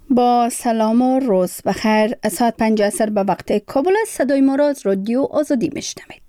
با سلام و روز بخیر. از ساعت 5 عصر به وقت کابل است. صدای ما را از رادیو آزادی میشنوید.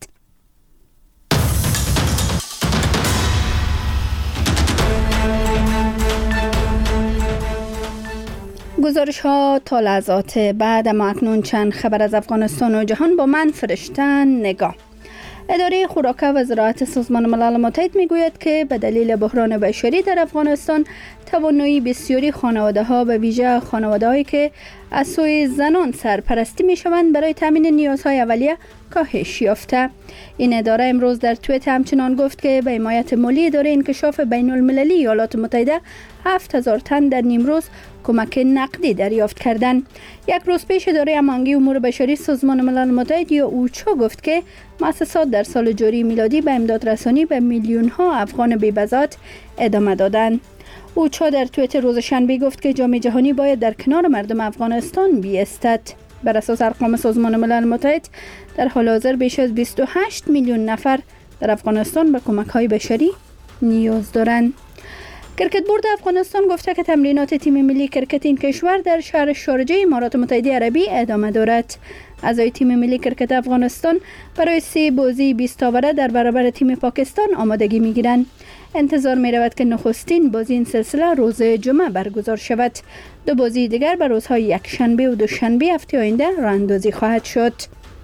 گزارش ها تا لحظات بعد، اما اکنون چند خبر از افغانستان و جهان با من فرشته نگاه. اداره خوراک و زراعت سازمان ملل متحد میگوید که به دلیل بحران بشری در افغانستان توانایی بسیاری خانواده ها، به ویژه خانواده هایی که از سوی زنان سرپرستی می شوند، برای تامین نیازهای اولیه کاهش یافته. این اداره امروز در توییت همچنان گفت که به حمایت مالی اداره انکشاف بین المللی ایالات متحده 7000 تن در نیمروز کمک نقدی دریافت کردند. یک روز پیش اداره هماهنگی امور بشری سازمان ملل متحد یا اوچا گفت که مؤسسات در سال جاری میلادی به امداد رسانی به میلیون ها افغان بی‌بضاعت ادامه دادند. اوچا در توییت روز شنبه گفت که جامعه جهانی باید در کنار مردم افغانستان بایستد. بر اساس ارقام سازمان ملل متحد در حال حاضر بیش از 28 میلیون نفر در افغانستان به کمک‌های بشری نیاز دارند. کرکت بورد افغانستان گفته که تمرینات تیم ملی کرکت این کشور در شهر شارجه امارات متحده عربی ادامه دارد. اعضای تیم ملی کرکت افغانستان برای 3 بازی 20 تاوره در برابر تیم پاکستان آمادگی می‌گیرند. انتظار می‌رود که نخستین بازی این سلسله روز جمعه برگزار شود. 2 بازی دیگر بر روزهای یکشنبه و دوشنبه هفته آینده راه‌اندازی خواهد شد.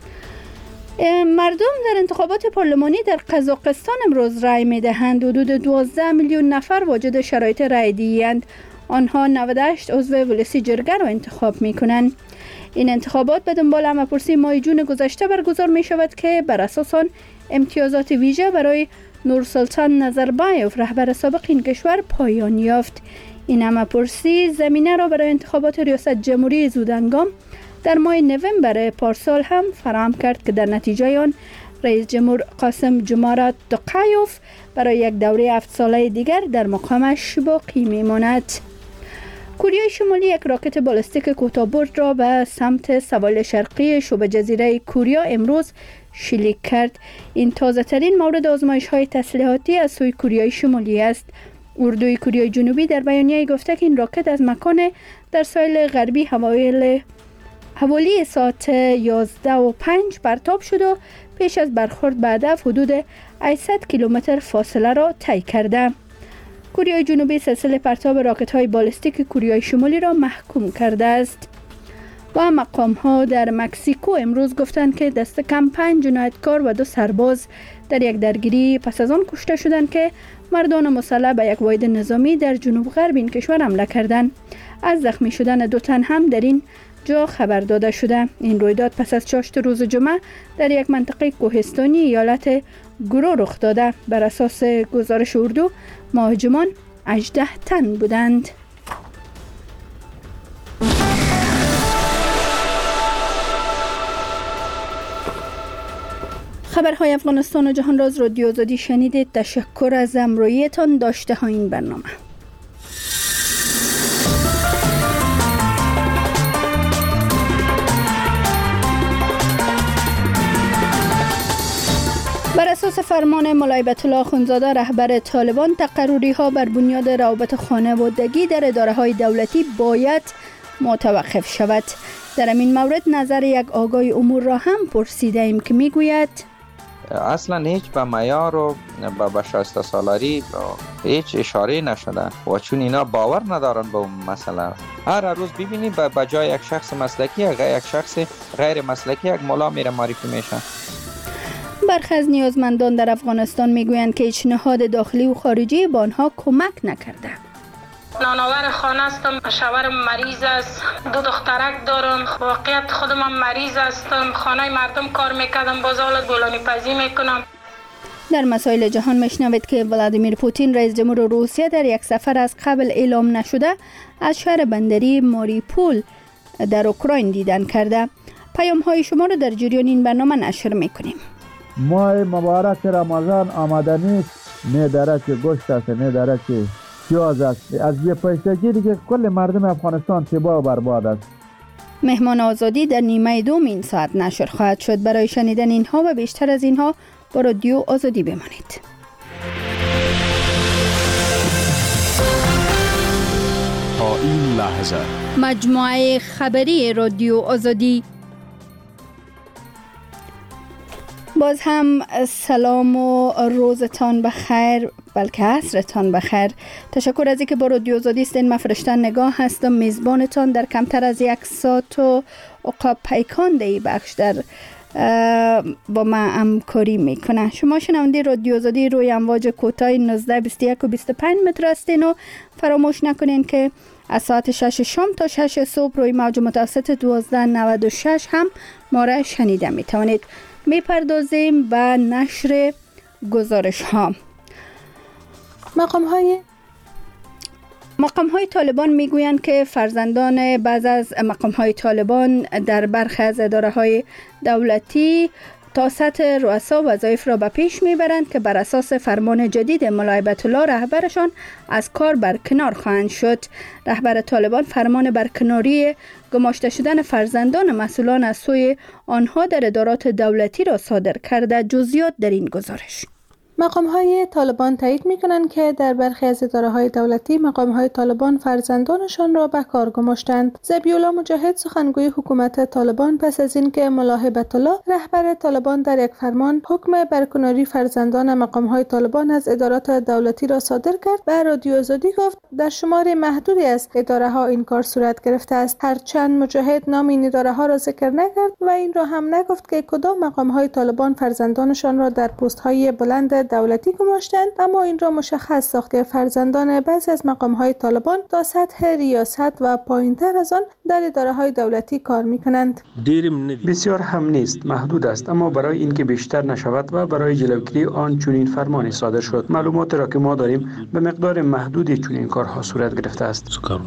مردم در انتخابات پارلمانی در قزاقستان امروز رای می‌دهند. حدود 12 میلیون نفر واجد شرایط رای دهی‌اند. آنها 98 عضو ولسی جرگه را انتخاب می‌کنند. این انتخابات به دنبال همه‌پرسی ماه جون گذشته برگزار می‌شود که بر اساس آن امتیازات ویژه برای نورسلطان نظربایف رهبر سابق این کشور پایان یافت. این همه‌پرسی زمینه را برای انتخابات ریاست جمهوری زودهنگام در ماه نوامبر پارسال هم فراهم کرد که در نتیجه آن رئیس جمهور قاسم جمارات توقایف برای یک دوره 7 ساله دیگر در مقامش باقی میماند. کره شمالی یک راکت بالستیک کوتاه‌برد را به سمت سواحل شرقی شبه جزیره کره امروز شلیک کرد. این تازه ترین مورد آزمایش های تسلیحاتی از سوی کره شمالی است. اردوی کره جنوبی در بیانیه گفته که این راکت از مکان در ساحل غربی حوالی ساعت 11:05 پرتاب شد و پیش از برخورد به هدف حدود 800 کیلومتر فاصله را طی کرده. کره جنوبی سلسله پرتاب راکت های بالستیک کره شمالی را محکوم کرده است. و مقام ها در مکزیکو امروز گفتند که دست کم 5 جنایتکار و 2 سرباز در یک درگیری پس از آن کشته شدند که مردان مسلح به یک واحد نظامی در جنوب غرب این کشور حمله کردند. از زخمی شدن 2 تن هم در این جا خبر داده شده. این رویداد پس از چاشت روز جمعه در یک منطقه کوهستانی ایالت گرو رخ داده. بر اساس گزارش اردو مهاجمان 18 تن بودند. خبرهای افغانستان و جهان را از رادیو آزادی شنیدید. تشکر از همراهیتان. داشته ها این برنامه. بر اساس فرمان مولای بیت الله اخندزاده رهبر طالبان، تقرری ها بر بنیاد روابط خانوادگی در اداره های دولتی باید متوقف شود. در این مورد نظر یک آگاه امور را هم پرسیده ایم که میگوید اصلا هیچ به معیار و به شایسته سالاری هیچ اشاره نشده و چون اینا باور ندارن به اون مسئله. هر روز ببینی به جای یک شخص مسلکی یک شخص غیر مسلکی یک مولا میره معرفی میشه. برخی از نیازمندان در افغانستان میگویند که هیچ نهاد داخلی و خارجی به آنها کمک نکرده. نانآور خانه هستم، شوهرم مریض است، 2 دخترک دارم، واقعیت خودم هم مریض هستم، خانه مردم کار میکردم، باز حالت بولانی پزی میکنم. در مسائل جهان میشنوید که ولادیمیر پوتین رئیس جمهور روسیه در یک سفر از قبل اعلام نشده از شهر بندری ماریپول در اوکراین دیدن کرده. پیام های شما را در جریان این برنامه نشر میکنیم. ماه مبارک رمضان آمده نیست، نه درک گوشت است، نه درک پیاز است. از یه پیشگی دیگه کل مردم افغانستان تباه و برباد است. مهمان آزادی در نیمه دوم این ساعت نشر خواهد شد. برای شنیدن اینها و بیشتر از اینها با رادیو آزادی بمانید. تا این لحظه. مجموعه خبری رادیو آزادی. باز هم سلام و روزتان بخیر، بلکه عصرتان بخیر. تشکر از اینکه با رادیو آزادی هستین. من فرشته نگاه هستم، میزبانتان در کمتر از 1 ساعت و عقاب پیکان دی بخش در با من همکاری میکنه. شما شنونده رادیو آزادی روی امواج کوتاه 19 21 و 25 متر هستین و فراموش نکنین که از ساعت 6 شام تا 6 صبح روی موج متوسط 1296 هم ما را شنیده میتوانید. میپردازیم به نشر گزارش ها. مقام های طالبان میگویند که فرزندان بعض از مقام های طالبان در برخی از اداره های دولتی تا سطح رؤسا وظایف را به پیش میبرند که بر اساس فرمان جدید مولای بیت الله رهبرشان از کار برکنار خواهند شد. رهبر طالبان فرمان برکناری گماشته شدن فرزندان مسئولان از سوی آنها در ادارات دولتی را صادر کرده. جزئیات در این گزارش. مقام‌های طالبان تایید می‌کنند که در برخی از اداره‌های دولتی مقام‌های طالبان فرزندانشان را به کار گماشتند. ذبیح‌الله مجاهد سخنگوی حکومت طالبان پس از اینکه مولای بیت الله رهبر طالبان در یک فرمان حکم برکناری فرزندان مقام‌های طالبان از ادارات دولتی را صادر کرد، به رادیو آزادی گفت در شمار محدودی از اداره‌ها این کار صورت گرفته است. هرچند مجاهد نام این اداره‌ها را ذکر نکرد و این را هم نگفت که کدام مقام‌های طالبان فرزندانشان را در پست‌های بلند دولتی گماشتند، اما این را مشخص ساخت که فرزندان بعضی از مقام‌های طالبان تا سطح ریاست و پایین‌تر از آن در اداره‌های دولتی کار می‌کنند. بسیار هم نیست، محدود است، اما برای اینکه بیشتر نشود و برای جلوگیری آن چنین فرمانی صادر شد. معلومات را که ما داریم به مقدار محدودی چنین کارها صورت گرفته است.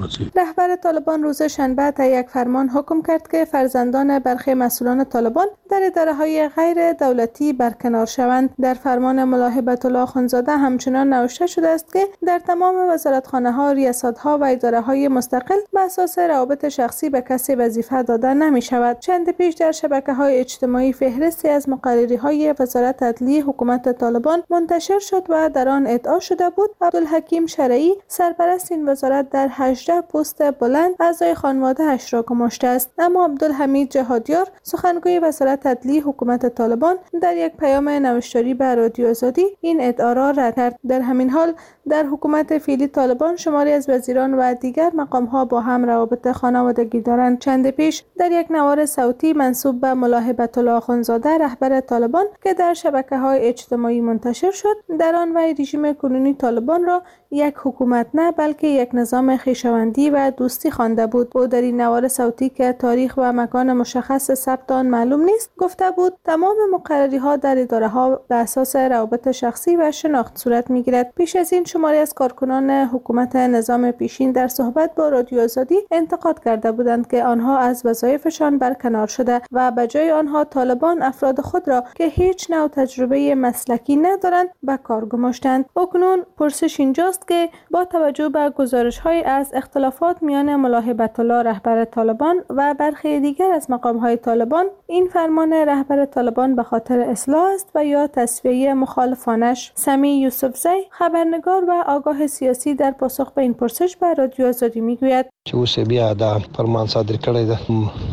رهبر طالبان روز شنبه تا یک فرمان حکم کرد که فرزندان برخی مسئولان طالبان در اداره‌های غیر دولتی برکنار شوند. در فرمان مولای بیت الله اخوندزاده همچنان نوشته شده است که در تمام وزارتخانه‌ها، ریاست‌ها و اداره‌های مستقل به اساس روابط شخصی به کسی وظیفه داده نمی‌شود. چند پیش در شبکه‌های اجتماعی فهرستی از مقرری‌های وزارت عدلیه حکومت طالبان منتشر شد و در آن ادعا شده بود عبدالحکیم شرعی سرپرست این وزارت در 18 پست بلند اعضای خانواده‌اش را گماشته است. اما عبدالحمید جهادیار سخنگوی وزارت عدلیه حکومت طالبان در یک پیام نوشتاری به رادیو آزادی این ادعا را رد کرد. در همین حال در حکومت فعلی طالبان شماری از وزیران و دیگر مقام‌ها با هم روابط خانوادگی دارند. چند پیش در یک نوار صوتی منسوب به مولای بیت الله اخوندزاده رهبر طالبان که در شبکه‌های اجتماعی منتشر شد، در آن وی رژیم کنونی طالبان را یک حکومت نه بلکه یک نظام خویشاوندی و دوستی خوانده بود. او در این نوار صوتی که تاریخ و مکان مشخص ثبت آن معلوم نیست گفته بود تمام مقرری‌ها در اداره‌ها به اساس روابط شخصی و شناخت صورت می‌گیرد. پیش از این شماری از کارکنان حکومت نظام پیشین در صحبت با رادیو آزادی انتقاد کرده بودند که آنها از وظایفشان برکنار شده و به جای آنها طالبان افراد خود را که هیچ نوع تجربه مسلکی ندارند به کار گماشتند. اکنون پرسش اینجاست که با توجه به گزارش‌های از اختلافات میان مولای بیت الله رهبر طالبان و برخی دیگر از مقام‌های طالبان، این فرمان رهبر طالبان به خاطر اصلاح است و یا تصفیه مخالفانش؟ سمی یوسفزی خبرنگار و آگاه سیاسی در پاسخ به این پرسش به رادیو آزادی میگوید چې اوس بیا دا فرمان صادر کړی ده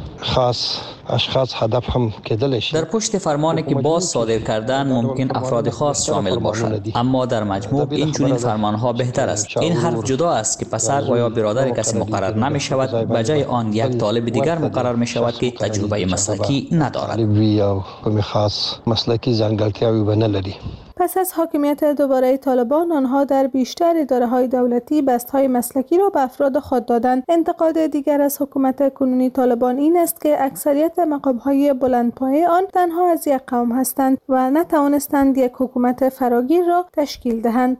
خاص اشخاص هدف هم کېدلی شي. در پشت فرمانی که باز صادر کردن ممکن افراد خاص شامل باشند، اما در مجموع این چنین فرمانها بهتر است. این حرف جدا است که پسر و یا برادر کسی مقرر نمی شود، به جای آن یک طالب دیگر مقرر می شود که تجربه مسلکی ندارد یا کوم خاص مسلکی ځانګړتیاوې ونه لري. پس از حاکمیت دوباره طالبان، آنها در بیشتر اداره‌های دولتی بست‌های مسلکی را به افراد خود دادند. انتقاد دیگر از حکومت کنونی طالبان این است که اکثریت مقام‌های بلندپایه آن تنها از یک قوم هستند و نتوانستند یک حکومت فراگیر را تشکیل دهند.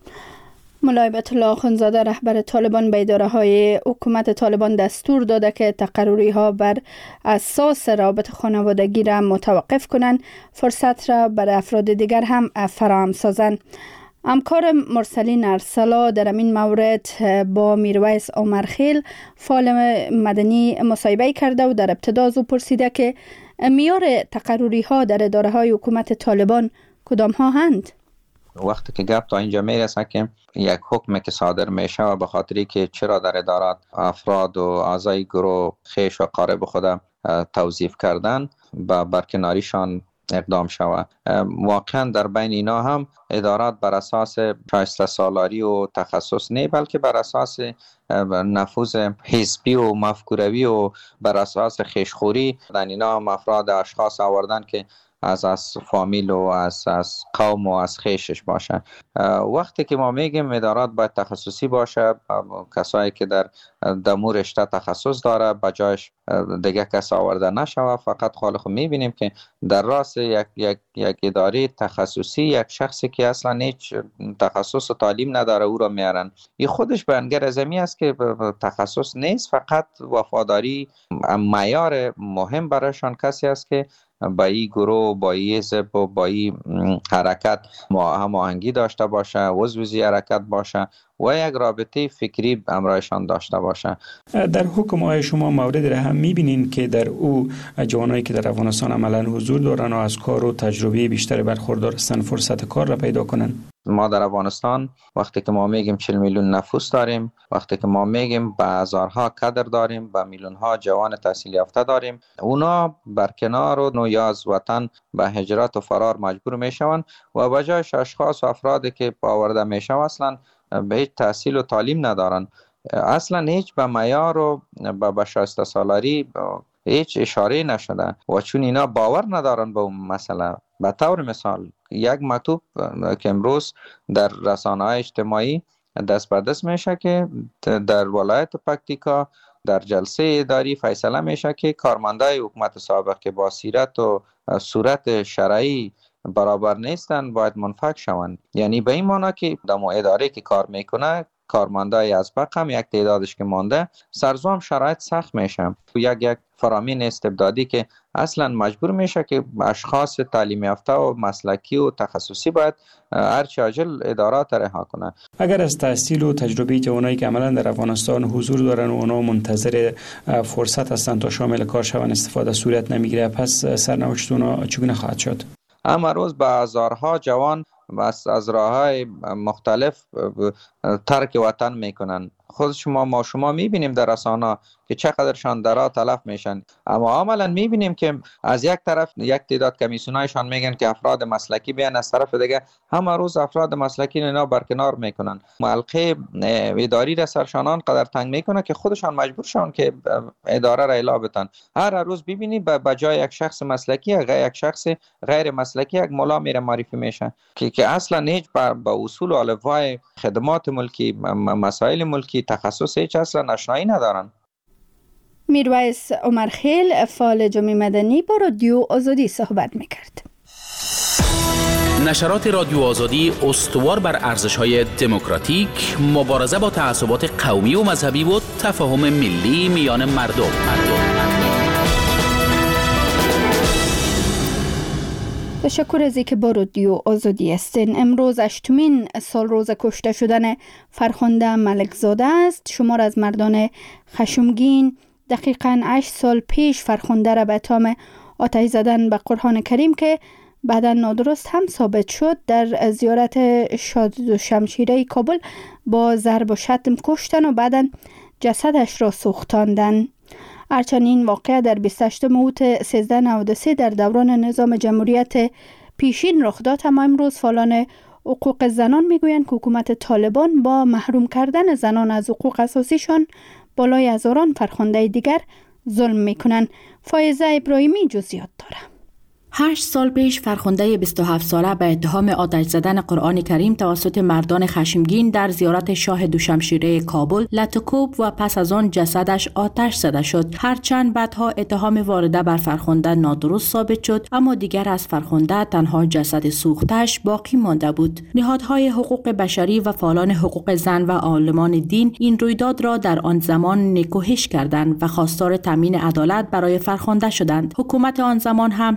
مولای بیت الله اخوندزاده رهبر طالبان به اداره‌های حکومت طالبان دستور داده که تقرری‌ها بر اساس روابط خانوادگی را متوقف کنند، فرصت را برای افراد دیگر هم فراهم سازند. همکار مرسلین ارسلا در این مورد با میرویس عمرخیل فعال مدنی مصاحبه کرده و در ابتدا از او پرسیده که معیار تقرری‌ها در اداره‌های حکومت طالبان کدام ها هستند؟ وقتی که گپ تا اینجا میرسه که یک حکم که صادر میشه و به خاطری که چرا در ادارات افراد و اعضای گروه خیش و قارب خودم توظیف کردن با برکناریشان اقدام شود. واقعا در بین اینا هم ادارات بر اساس شایسته سالاری و تخصص نه، بلکه بر اساس نفوذ حزبی و مفکوروی و بر اساس خیشخوری در اینا هم افراد اشخاص آوردن که از فامیل و از قوم و از خیشش باشه. وقتی که ما میگیم ادارات باید تخصصی باشه، کسایی که در دمور رشته تخصص داره بجایش دیگه کس آورده نشوه. فقط خالق میبینیم که در راست یک اداره تخصصی یک شخصی که اصلا هیچ تخصص و تعلیم نداره او را میارن. این خودش بیانگر از این است که تخصص نیست، فقط وفاداری معیار مهم برایشان کسی است که با این گروه، با این حزب و با این حرکت هماهنگی داشته باشه، عضو حرکت باشه و یک رابطه فکری همراهشان داشته باشه. در حکم های شما مورد را هم میبینین که در او جوانایی که در افغانستان عملا حضور دارن و از کار و تجربه بیشتر برخوردار هستند فرصت کار را پیدا کنن؟ ما در افغانستان وقتی که ما میگیم 40 میلیون نفوس داریم، وقتی که ما میگیم به هزارها کادر داریم، به میلیون ها جوان تحصیل یافته داریم، اونا برکنار و یا از وطن به هجرت و فرار مجبور میشوند و بجایش اشخاص و افرادی که آورده میشوند اصلا به هیچ تحصیل و تعلیم ندارن، اصلا هیچ به معیار و به شایسته سالاری هیچ اشاره نشده و چون اینا باور ندارن به اون مسئله. به طور مثال یک مکتوب که امروز در رسانه‌های اجتماعی دست به دست میشه که در ولایت پکتیکا در جلسه اداری فیصله میشه که کارمندای حکومت سابق که با سیرت و صورت شرعی برابر نیستن باید منفک شوند. یعنی به این معنی که در اداره که کار میکنه کارمندای از هم یک تعدادش که مانده سرزام شرایط سخت میشه. یک فرامین استبدادی که اصلا مجبور میشه که اشخاص تعلیم یافته و مسلکی و تخصصی باید هرچه عاجل ادارات رها کنه. اگر از تحصیل و تجربه جوانایی که عملا در افغانستان حضور دارن و اونا منتظر فرصت هستن تا شامل کار شون استفاده صورت نمیگیره، پس سرنوشت اونا چگونه خواهد شد؟ اما روز به هزارها جوان از راه‌های مختلف ترک وطن میکنن. خود شما میبینیم در رسانه که چقدرشان درا تلف میشن، اما عملا میبینیم که از یک طرف یک تعداد کمیسیونایشان میگن که افراد مسلکی بیان، از طرف دیگه همه روز افراد مسلکی اینا برکنار میکنن. معلقه اداری را سرشانان قدر تنگ میکنه که خودشان مجبور شون که اداره را الا بتن. هر روز ببینی به جای یک شخص مسلکی یک شخص غیر مسلکی یک ملا میره معرفی میشه که اصلا هیچ با اصول و الفبای خدمات ملکی، مسائل ملکی، تخصص هیچ اصلا آشنایی ندارن. میرویس عمرخیل فعال جامعه مدنی با رادیو آزادی صحبت میکرد. نشرات رادیو آزادی استوار بر ارزش‌های دموکراتیک، مبارزه با تعصبات قومی و مذهبی و تفاهم ملی میان مردم. تشکر از اینکه با رادیو آزادی هستین. امروز 8مین سال روز کشته شدن فرخنده ملکزاده است. شمار از مردان خشمگین دقیقاً 8 سال پیش فرخنده را به اتهام آتش زدن به قرآن کریم که بعدا نادرست هم ثابت شد در زیارت شاه دوشمشیره کابل با ضرب و شتم کشتن و بعدا جسدش را سوختاندن. هرچند این واقعه در 28 اوت 1393 در دوران نظام جمهوریت پیشین رخ داد، اما امروز فعالان حقوق زنان میگویند که حکومت طالبان با محروم کردن زنان از حقوق اساسیشان بالای هزاران فرخنده دیگر ظلم میکنند. فایزه ابراهیمی جزئیات داره. 8 سال پیش فرخنده 27 ساله به اتهام آتش زدن قرآن کریم توسط مردان خشمگین در زیارت شاه دوشمشیره کابل لطوکوب و پس از آن جسدش آتش زده شد. هرچند بعدها اتهام وارده بر فرخنده نادرست ثابت شد، اما دیگر از فرخنده تنها جسد سوختش باقی مانده بود. نهادهای حقوق بشری و فعالان حقوق زن و عالمان دین این رویداد را در آن زمان نکوهش کردند و خواستار تامین عدالت برای فرخنده شدند. حکومت آن زمان هم 13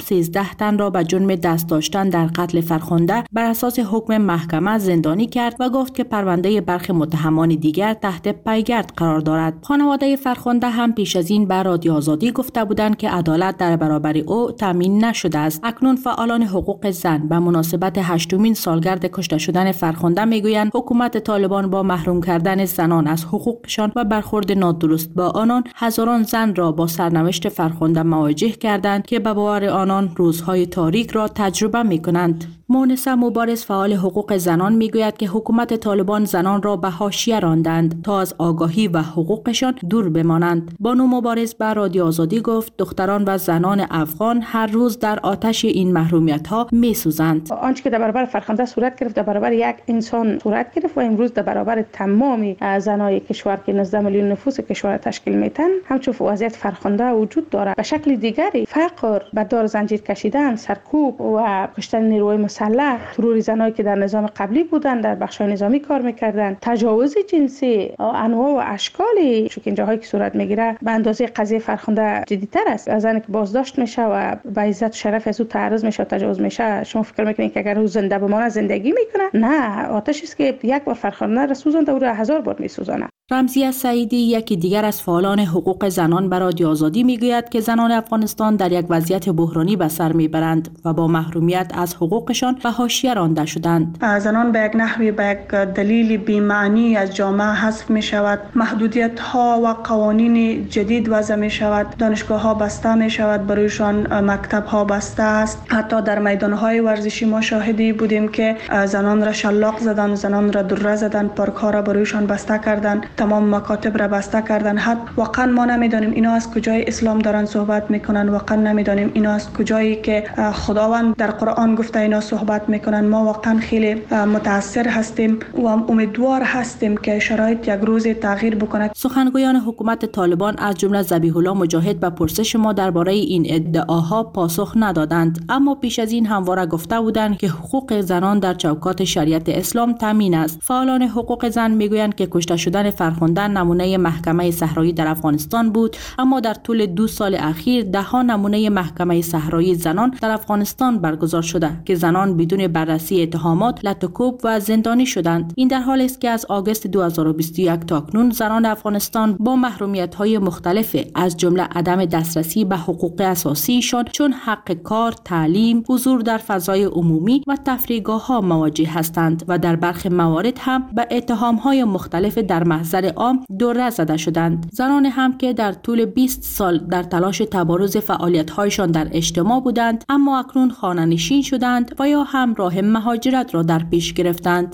10 تن را به جرم دست داشتن در قتل فرخنده بر اساس حکم محکمه زندانی کرد و گفت که پرونده برخی متهمان دیگر تحت پیگرد قرار دارد. خانواده فرخنده هم پیش از این به رادیو آزادی گفته بودند که عدالت در برابر او تامین نشده است. اکنون فعالان حقوق زن به مناسبت 8مین سالگرد کشته شدن فرخنده میگویند حکومت طالبان با محروم کردن زنان از حقوقشان و برخورد نادرست با آنان هزاران زن را با سرنوشت فرخنده مواجه کردند که به باور آنان روزهای تاریک را تجربه می‌کنند. مونسه مبارز فعال حقوق زنان میگوید که حکومت طالبان زنان را به حاشیه راندند تا از آگاهی و حقوقشان دور بمانند. بانو مبارز به رادیو آزادی گفت دختران و زنان افغان هر روز در آتش این محرومیت‌ها می‌سوزند. آنچه که در برابر فرخنده صورت گرفت در برابر یک انسان صورت گرفت و امروز در برابر تمام زنای کشور که 19 میلیون نفوس کشور تشکیل میتن همچون وضعیت فرخنده وجود دارد. به شکل دیگری فقر، به دار زنجیر کشیدن، سرکوب و کشتن نیروی مسلح، ترور زنایی که در نظام قبلی بودند در بخش‌های نظامی کار می‌کردند، تجاوز جنسی انواع و اشکالی که اینجاهایی که صورت میگیره به اندازه قضیه فرخنده جدی‌تر است. از زنی که بازداشت میشه و به عزت و شرف از او تعرض میشه و تجاوز میشه، شما فکر میکنید که اگر او زنده بمانه زندگی میکنه؟ نه، آتشی است که یک بار فرخنده را سوزانده او را 1000 بار میسوزانه. رمزیه سعیدی یکی دیگر از فعالان حقوق زنان به رادیو آزادی میگوید که زنان افغانستان در یک وضعیت بحرانی به سر میبرند و با محرومیت از حقوقشان به حاشیه رانده شدند. زنان به یک نحوی به یک دلیل بی‌معنی از جامعه حذف می شود. محدودیت ها و قوانین جدید وضع می شود. دانشگاه ها بسته می شود، برایشان مکتب ها بسته است. حتی در میدان های ورزشی ما شاهدی بودیم که زنان را شلاق زدن، زنان را دره زدن، پارک ها را برایشان بسته کردند، تمام مکاتب را بسته کردن. حتی واقعا ما نمیدانیم اینا از کجای اسلام دارن صحبت میکنن، واقعا نمیدانیم اینا از کجایی که خداوند در قرآن گفته اینا صحبت میکنن. ما واقعا خیلی متاثر هستیم و امیدوار هستیم که شرایط یک روز تغییر بکنه. سخنگویان حکومت طالبان از جمله ذبیح الله مجاهد به پرسش ما درباره این ادعاها پاسخ ندادند، اما پیش از این همواره گفته بودند که حقوق زنان در چوکات شریعت اسلام تامین است. فعالان حقوق زن میگویند که کشته شدن فرخنده نمونه محکمه صحرایی در افغانستان بود، اما در طول 2 سال اخیر ده‌ها نمونه محکمه صحرایی زنان در افغانستان برگزار شده که زنان بدون بررسی اتهامات لطوکوب و زندانی شدند. این در حالی است که از آگوست 2021 تا اکنون زنان افغانستان با محرومیت‌های مختلف از جمله عدم دسترسی به حقوق اساسیشان چون حق کار، تعلیم، حضور در فضای عمومی و تفریحگاه‌ها مواجه هستند و در برخی موارد هم به اتهام‌های مختلف در محضر عام دوره زده شدند. زنان هم که در طول 20 سال در تلاش تبارز فعالیت‌هایشان در اجتماع بودند اما اکنون خانه‌نشین شدند و یا هم راه مهاجرت را در پیش گرفتند.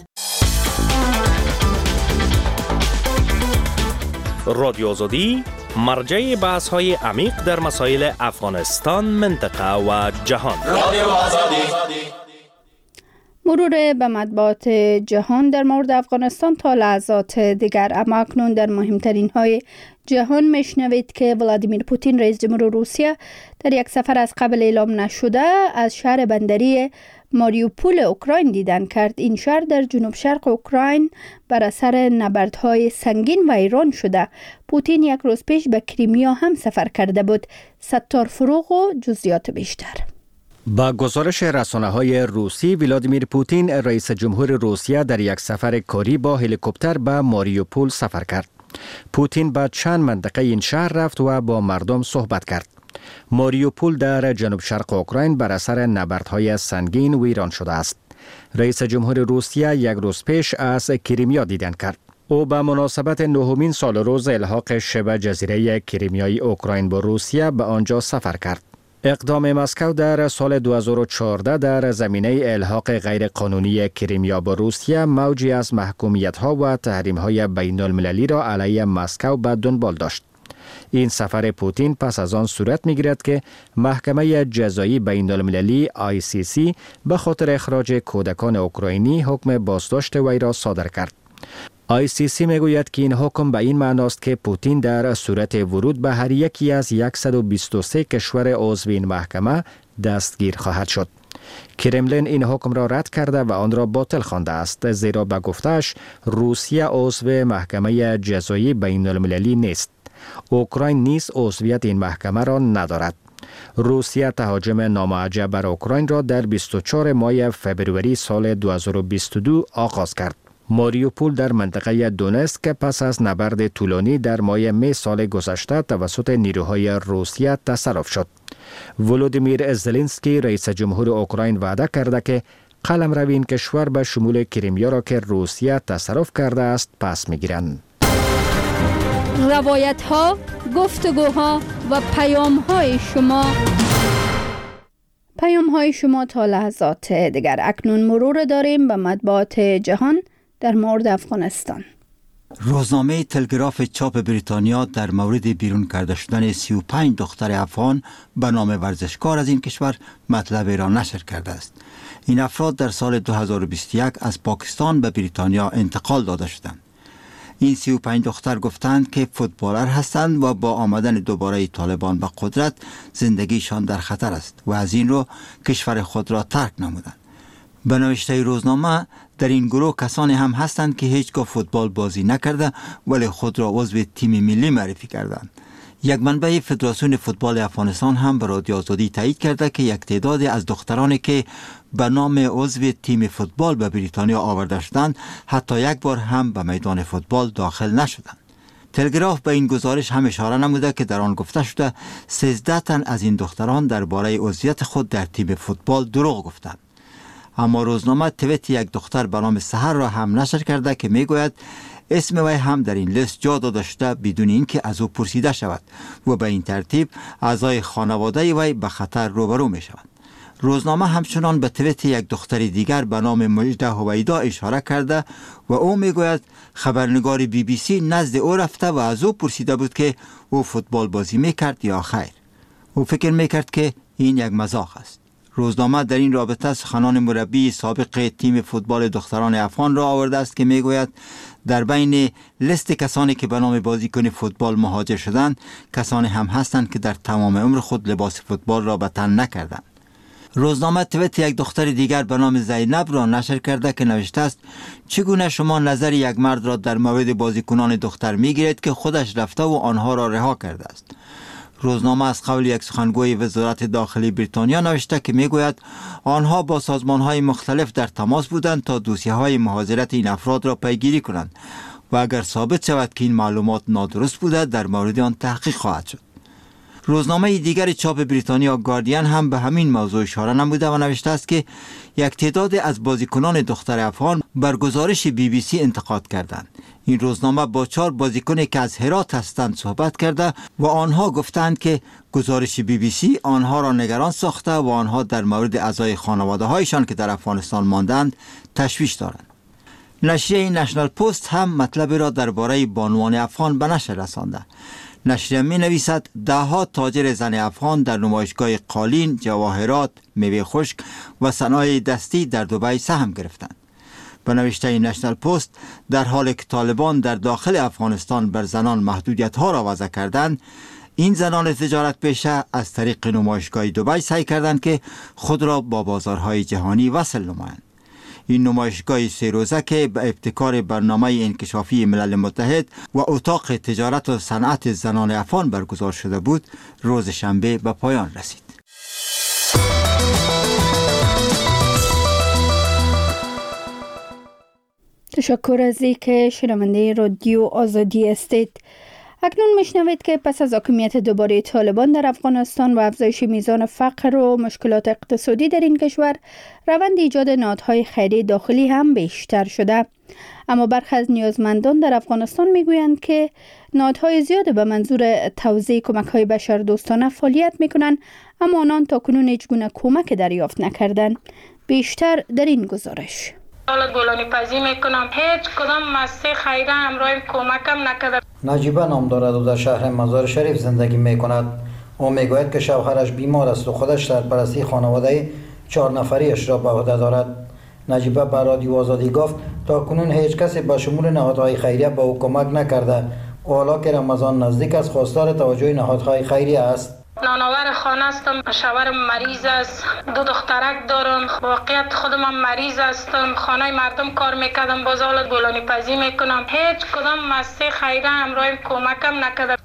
رادیو آزادی مرجع بحث‌های عمیق در مسائل افغانستان، منطقه و جهان. رادیو آزادی. مرور به مطبوعات جهان در مورد افغانستان تا لحظات دیگر. اما اکنون در مهمترین های جهان میشنوید که ولادیمیر پوتین رئیس جمهور روسیه در یک سفر از قبل اعلام نشده از شهر بندری ماریوپول اوکراین دیدن کرد. این شهر در جنوب شرق اوکراین بر اثر نبردهای سنگین ویران شده. پوتین یک روز پیش به کریمیا هم سفر کرده بود. ستار فروغ و جزئیات بیشتر. با گزارش رسانه‌های روسی، ولادیمیر پوتین رئیس جمهور روسیه در یک سفر کاری با هلیکوپتر به ماریوپول سفر کرد. پوتین به چند منطقه این شهر رفت و با مردم صحبت کرد. ماریوپول در جنوب شرق اوکراین بر اثر نبردهای سنگین ویران شده است. رئیس جمهور روسیه یک روز پیش از کریمیا دیدن کرد. او به مناسبت 9مین سال روز الحاق شبه جزیره کریمیایی اوکراین با روسیه به آنجا سفر کرد. اقدام مسکو در سال 2014 در زمینه الحاق غیرقانونی کریمیا با روسیه موجی از محکومیت‌ها و تحریم‌های بین‌المللی را علیه مسکو به دنبال داشت. این سفر پوتین پس از آن صورت می‌گیرد که محکمه جزایی بین‌المللی ICC به خاطر اخراج کودکان اوکراینی حکم بازداشت وی را صادر کرد. ICC میگوید که این حکم به این معناست که پوتین در صورت ورود به هر یکی از 123 کشور عضو این محکمه دستگیر خواهد شد. کرملین این حکم را رد کرده و آن را باطل خوانده است، زیرا به گفته‌اش روسیه عضو محکمه جزایی بین المللی نیست. اوکراین نیز عضویت این محکمه را ندارد. روسیه تهاجم نامعجب بر اوکراین را در 24 ماه فبروری سال 2022 آغاز کرد. ماریوپول در منطقه دونتسک پس از نبرد طولانی در ماه می سال گذشته توسط نیروهای روسیه تصرف شد. ولودیمیر زلنسکی رئیس جمهور اوکراین وعده کرده که قلمرو این کشور به شمول کریمیا را که روسیه تصرف کرده است پس میگیرند. روایت ها، گفتگوها و پیام های شما تا لحظات دیگر. اکنون مرور داریم به مطبوعات جهان در مورد افغانستان. روزنامه تلگراف چاپ بریتانیا در مورد بیرون کرده شدن 35 دختر افغان به نام ورزشکار از این کشور مطلب را نشر کرده است. این افراد در سال 2021 از پاکستان به بریتانیا انتقال داده شدند. این 35 دختر گفتند که فوتبالر هستند و با آمدن دوباره طالبان به قدرت زندگیشان در خطر است و از این رو کشور خود را ترک نمودند. به نوشته روزنامه در این گروه کسانی هم هستند که هیچگاه فوتبال بازی نکرده ولی خود را عضو تیم ملی معرفی کردند. یک منبع فدراسیون فوتبال افغانستان هم به رادیو آزادی تایید کرده که یک تعداد از دخترانی که به نام عضو تیم فوتبال به بریتانیا آورده شدند حتی یک بار هم به میدان فوتبال داخل نشدند. تلگراف به این گزارش هم اشاره نموده که در آن گفته شده 13 تن از این دختران درباره عضویت خود در تیم فوتبال دروغ گفتند. اما روزنامه توییت یک دختر به نام سحر را هم نشر کرده که میگوید اسم وی هم در این لیست جا داده شده بدون اینکه از او پرسیده شود و به این ترتیب اعضای خانواده وی به خطر روبرو می شوند. روزنامه همچنان به توییت یک دختر دیگر به نام مجده هویدا اشاره کرده و او میگوید خبرنگار BBC نزد او رفته و از او پرسیده بود که او فوتبال بازی میکرد یا خیر. او فکر میکرد که این یک مزاح است. روزنامه در این رابطه سخنان مربی سابق تیم فوتبال دختران افغان را آورده است که میگوید در بین لیست کسانی که به نام بازیکن فوتبال مهاجر شدند کسانی هم هستند که در تمام عمر خود لباس فوتبال را به تن نکردند. روزنامه توییت یک دختر دیگر به نام زینب را نشر کرده که نوشته است چگونه شما نظر یک مرد را در مورد بازیکنان دختر میگیرید که خودش رفته و آنها را رها کرده است. روزنامه از قول یک سخنگوی وزارت داخلی بریتانیا نوشته که میگوید آنها با سازمان‌های مختلف در تماس بودند تا دوسیه‌های مهاجرت این افراد را پیگیری کنند و اگر ثابت شود که این معلومات نادرست بوده در مورد آن تحقیق خواهد شد. روزنامه دیگر چاپ بریتانیا گاردین هم به همین موضوع اشاره نموده و نوشته است که یک تعداد از بازیکنان دختر افغان بر گزارش BBC انتقاد کردند. این روزنامه با 4 بازیکن که از هرات هستند صحبت کرده و آنها گفتند که گزارش BBC آنها را نگران ساخته و آنها در مورد اعضای خانواده هایشان که در افغانستان ماندند تشویش دارند. نشریه نشنال پست هم مطلب را درباره بانوان افغان به نشر رسانده. نشریه می نویسد دهها تاجر زن افغان در نمایشگاه قالین، جواهرات، میوه خشک و صنایع دستی در دبی سهم گرفتند. به نوشته نشنال پست در حالی که طالبان در داخل افغانستان بر زنان محدودیت ها را وضع کردند، این زنان تجارت پیشه از طریق نمایشگاه دبی سعی کردند که خود را با بازارهای جهانی وصل نمایند. این نمایشگاه 3 روزه که به ابتکار برنامه انکشافی ملل متحد و اتاق تجارت و صنعت زنان افغان برگزار شده بود، روز شنبه به پایان رسید. تشکر از اینکه شنونده رادیو آزادی هستید. اکنون میشنوید که پس از حاکمیت دوباره طالبان در افغانستان و افزایش میزان فقر و مشکلات اقتصادی در این کشور، روند ایجاد نهادهای خیریه داخلی هم بیشتر شده. اما برخی از نیازمندان در افغانستان میگویند که نهادهای زیاد به منظور توزیع کمک‌های بشردوستانه فعالیت میکنند، اما آنان تاکنون هیچ گونه کمک دریافت نکردند. بیشتر در این گزارش. حالت گلانی پذی میکنم، هیچ کدام مسته خیره همراهیم کمکم نکرده. نجیبه نام دارد و در شهر مزار شریف زندگی میکند. او میگوید که شوهرش بیمار است و خودش سرپرستی خانواده 4 نفریش را به عهده دارد. نجیبه به رادیو آزادی گفت تا کنون هیچ کسی به شمول نهادهای خیریه به او کمک نکرده و حالا که رمضان نزدیک است خواستار توجه نهادهای خیریه است. نانآور خانه هستم، شوهرم مریض است، 2 دخترک دارم، واقعیت خودم هم مریض هستم، خانه مردم کار میکردم، باز حالت گلانی پذی میکنم، هیچ کدام مسته خیره همراهیم کمکم نکرده.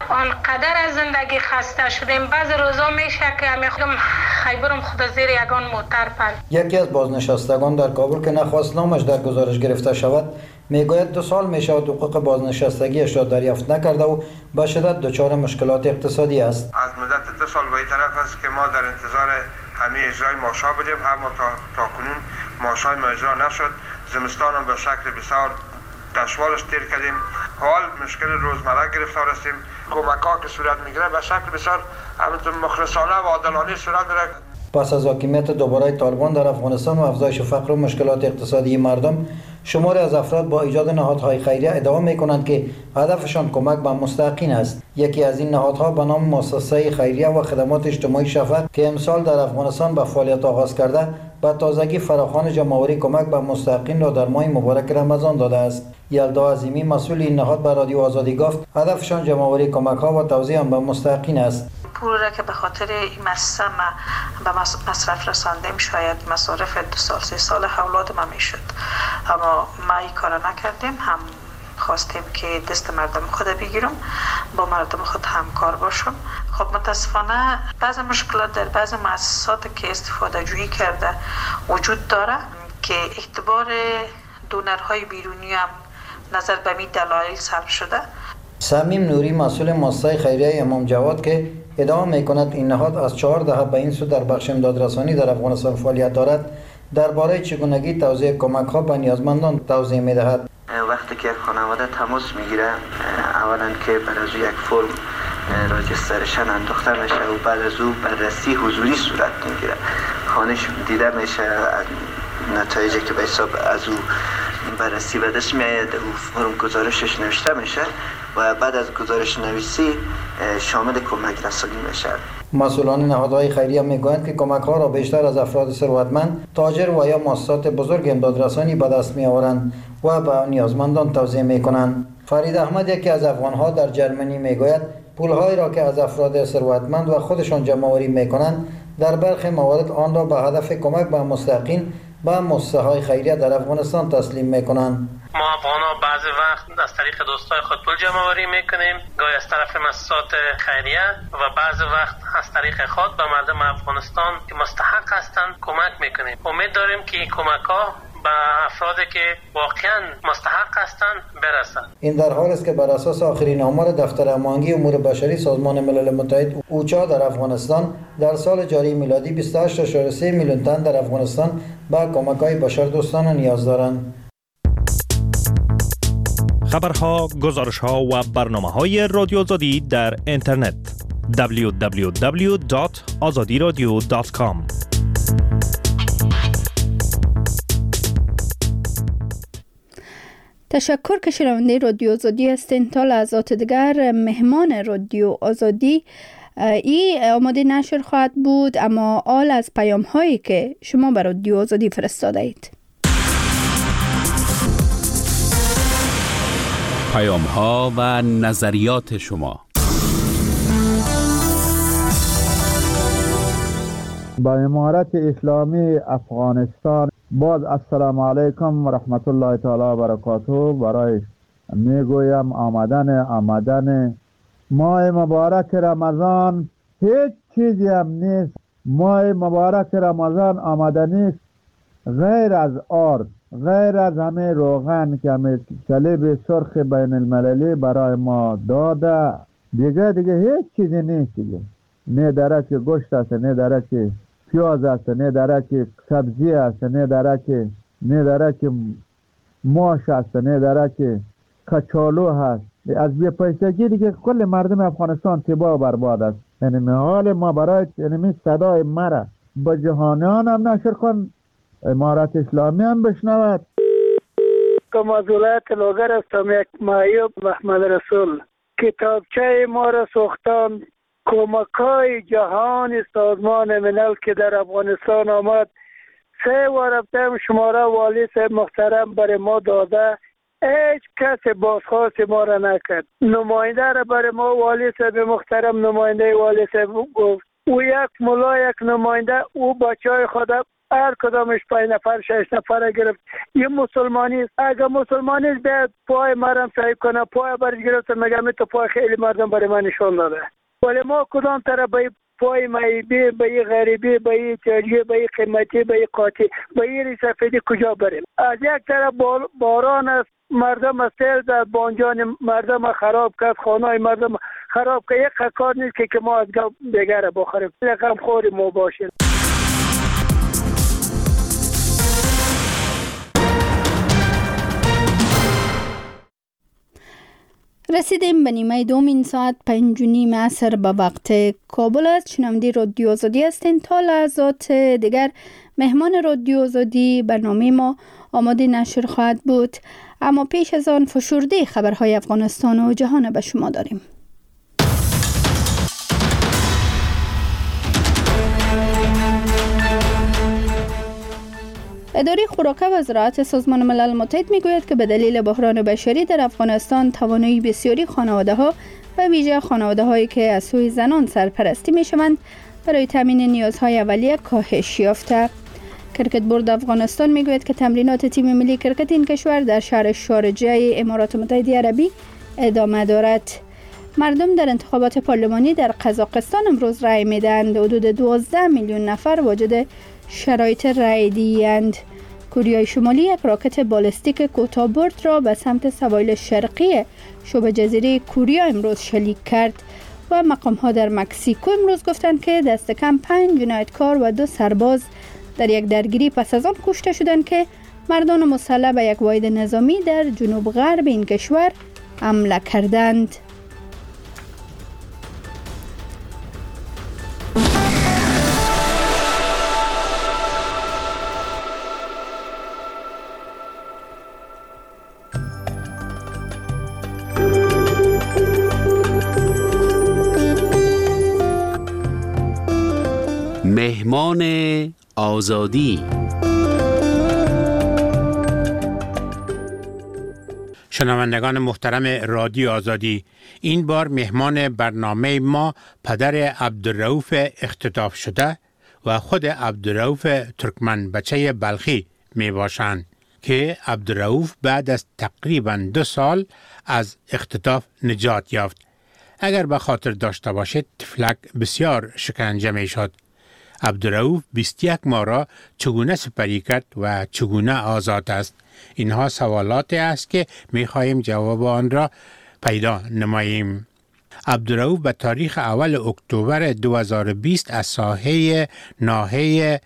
آنقدر از زندگی خسته شدیم. بعض روزا میشه که همین خودم خیبرم خود زیر یگان موتر پر. یکی از بازنشستگان در کابل که نخواست نامش در گزارش گرفته شود میگوید 2 سال می شود حقوق بازنشستگیش را دریافت نکرده و به شدت دچار مشکلات اقتصادی است. از مدت 2 سال به این طرف است که ما در انتظار همه اجرای ماشا بودیم، اما تا کنون ماشای ما اجرا نشد. زمستان هم به شکل بسیار دشوارش تیر کردیم. حال مشکل روزمره گرفتار هستیم. کمک ها که صورت میگیره به شکل بسیار مخلصانه و عادلانه صورت میگیره. پس از حاکمیت دوباره طالبان در افغانستان و افزایش فقر و مشکلات اقتصادی مردم، شماری از افراد با ایجاد نهادهای خیریه ادعا میکنند که هدفشان کمک به مستحقین است. یکی از این نهادها به نام مؤسسه خیریه و خدمات اجتماعی شفق که امسال در افغانستان به فعالیت آغاز کرده، به تازگی فراخوان جمع‌آوری کمک به مستحقین را در ماه مبارک رمضان داده است. یلدا عظیمی مسئول این نهاد به رادیو آزادی گفت هدفشان جمع‌آوری کمک‌ها و توزیع آن به مستحقین است. پول را که به خاطر این مؤسسه به مصرف رساندیم، شاید مصارف 2 سال 3 سال اولاد ما میشد، اما ما این کار نکردیم. هم خواستیم که دست مردم خود بگیرم، با مردم خود همکار باشم. خب متاسفانه بعض مشکلات در بعض مؤسسات که استفاده جویی کرده وجود داره که اعتبار دونرهای بیرونی هم نظر به می دلایل صرف شده. صمیم نوری مسئول مؤسسه خیریه امام جواد که ادعا میکند این نهاد از 4 دهه به این سو در بخش امدادرسانی در افغانستان فعالیت دارد، درباره چگونگی توزیع کمک‌ها به نیازمندان توضیح می‌دهد. وقتی که یک خانواده تماس میگیره، اولا که بعد از یک فرم راجسترشن انداخته میشه و بعد از او بررسی حضوری صورت میگیره. خانش دیده میشه نتایجی که به حساب از او بررسی به دست میاد، او فرم گزارشش نوشته میشه و بعد از گزارش نویسی شامل کمک رسانی میشه. مسئولان نهادهای خیریه میگویند که کمک‌ها را بیشتر از افراد ثروتمند، تاجر و یا مؤسسات بزرگ امدادرسانی به دست میآورند و به نیازمندان توزیع میکنند. فرید احمد یکی از افغانها در جرمنی میگوید پولهایی را که از افراد ثروتمند و خودشان جمع‌آوری میکنند در برخی موارد آن را به هدف کمک به مستحقین به مؤسسه‌های خیریه در افغانستان تسلیم میکنند. ما افغان‌ها بعضی وقت از طریق دوستای خود پول جمع‌آوری میکنیم، گاهی از طرف مؤسسات خیریه و بعضی وقت از طریق خود به مردم افغانستان که مستحق هستند کمک میکنیم. امید داریم که این کمک‌ها به افرادی که واقعا مستحق هستند برسند. این در حالی است که بر اساس آخرین آمار دفتر هماهنگی امور بشری سازمان ملل متحد اوچا در افغانستان در سال جاری میلادی 28.3 میلیون تن در افغانستان به کمک‌های بشردوستانه نیاز دارند. خبرها، گزارش‌ها و برنامه‌های رادیو آزادی در اینترنت www.azadiradio.com. تشکر که شنونده رادیو آزادی هستین. تا لحظات دیگر مهمان رادیو آزادی ای آماده نشر خواهد بود، اما آل از پیام هایی که شما بر رادیو آزادی فرستاده اید. پیام ها و نظریات شما. با امارت اسلامی افغانستان باز السلام علیکم و رحمت الله تعالی و برکاته برای میگویم آمدن ماه مبارک رمضان هیچ چیزی هم نیست. ماه مبارک رمضان آمده نیست غیر از آرد، غیر از همه روغن که همه صلیب سرخ بین المللی برای ما داده، دیگه هیچ چیزی نیست دیگه. نه درک گوشت است، نه درک پیاز است، نه درک سبزی است، نه درک ماش است، نه درک کچالو هست. از بی پیسگی دیگه کل مردم افغانستان تباه و برباد است. یعنی حال ما برای صدای مرا به جهانیان هم نشر کن، امارت اسلامی هم بشنود. کم از ولایت لوگر هستم، یک معیوب محمد رسول. کتابچه ما را سوختان. کمک‌های جهان سازمان ملل که در افغانستان آمد 3 بار رفتم، شماره والی صاحب محترم برای ما داده، هیچ کس بازخواست ما را نکرد. نماینده را برای ما والی صاحب محترم، نماینده والی صاحب گفت او یک ملا یک نماینده او بچهای خود هر کدامش 5 نفر 6 نفر گرفت. یه مسلمانی است، اگر مسلمانی به پای مرم صاحب کنه پای برش گرفت میگم تو پای خیلی مردم برای من نشون داده، ولی ما کدام طرف به پای معیبی به این غریبی به این تاریه به این قیمتی به این قاطی به این سفیدی کجا بریم؟ از یک طرف باران است، مردم سیل در بانجان مردم خراب کرد، خانه مردم خراب کرد. یک کار نیست که ما از دیگر بخوریم، رقم خوری ما باشیم. رسیدیم به نیمه دومین ساعت 5:30 عصر به وقت کابل است. شنونده رادیو آزادی هستین. تا لحظات دیگر مهمان رادیو آزادی برنامه ما آماده نشر خواهد بود، اما پیش از آن فشرده خبرهای افغانستان و جهان به شما داریم. اداره خوراک و زراعت سازمان ملل متحد میگوید که به دلیل بحران بشری در افغانستان توانایی بسیاری خانواده‌ها و ویژه خانواده‌هایی که از سوی زنان سرپرستی میشوند برای تامین نیازهای اولیه کاهش یافته. کرکت بورد افغانستان میگوید که تمرینات تیم ملی کرکت این کشور در شهر شارجه امارات متحده عربی ادامه دارد. مردم در انتخابات پارلمانی در قزاقستان امروز رای میدهند. حدود 12 میلیون نفر واجد شرایط رای دهی‌اند. کره شمالی یک راکت بالستیک کوتاه‌برد را به سمت سواحل شرقی شبه جزیره کره امروز شلیک کرد و مقام‌ها در مکزیکو امروز گفتند که دست کم 5 جنایتکار و 2 سرباز در یک درگیری پس از آن کشته شدند که مردان مسلح به یک واحد نظامی در جنوب غرب این کشور حمله کردند. مهمان آزادی. شنوندگان محترم رادیو آزادی، این بار مهمان برنامه ما پدر عبدالرؤوف اختطاف شده و خود عبدالرؤوف ترکمن بچه بلخی می باشند که عبدالرؤوف بعد از تقریباً 2 سال از اختطاف نجات یافت. اگر به خاطر داشته باشید طفلک بسیار شکنجه می شد. عبدالرؤوف 21 ماه را چگونه سپری کرد و چگونه آزاد است؟ اینها سوالاتی است که می خواهیم جواب آن را پیدا نماییم. عبدالرؤوف به تاریخ اول اکتبر 2020 از ساحه ناحیه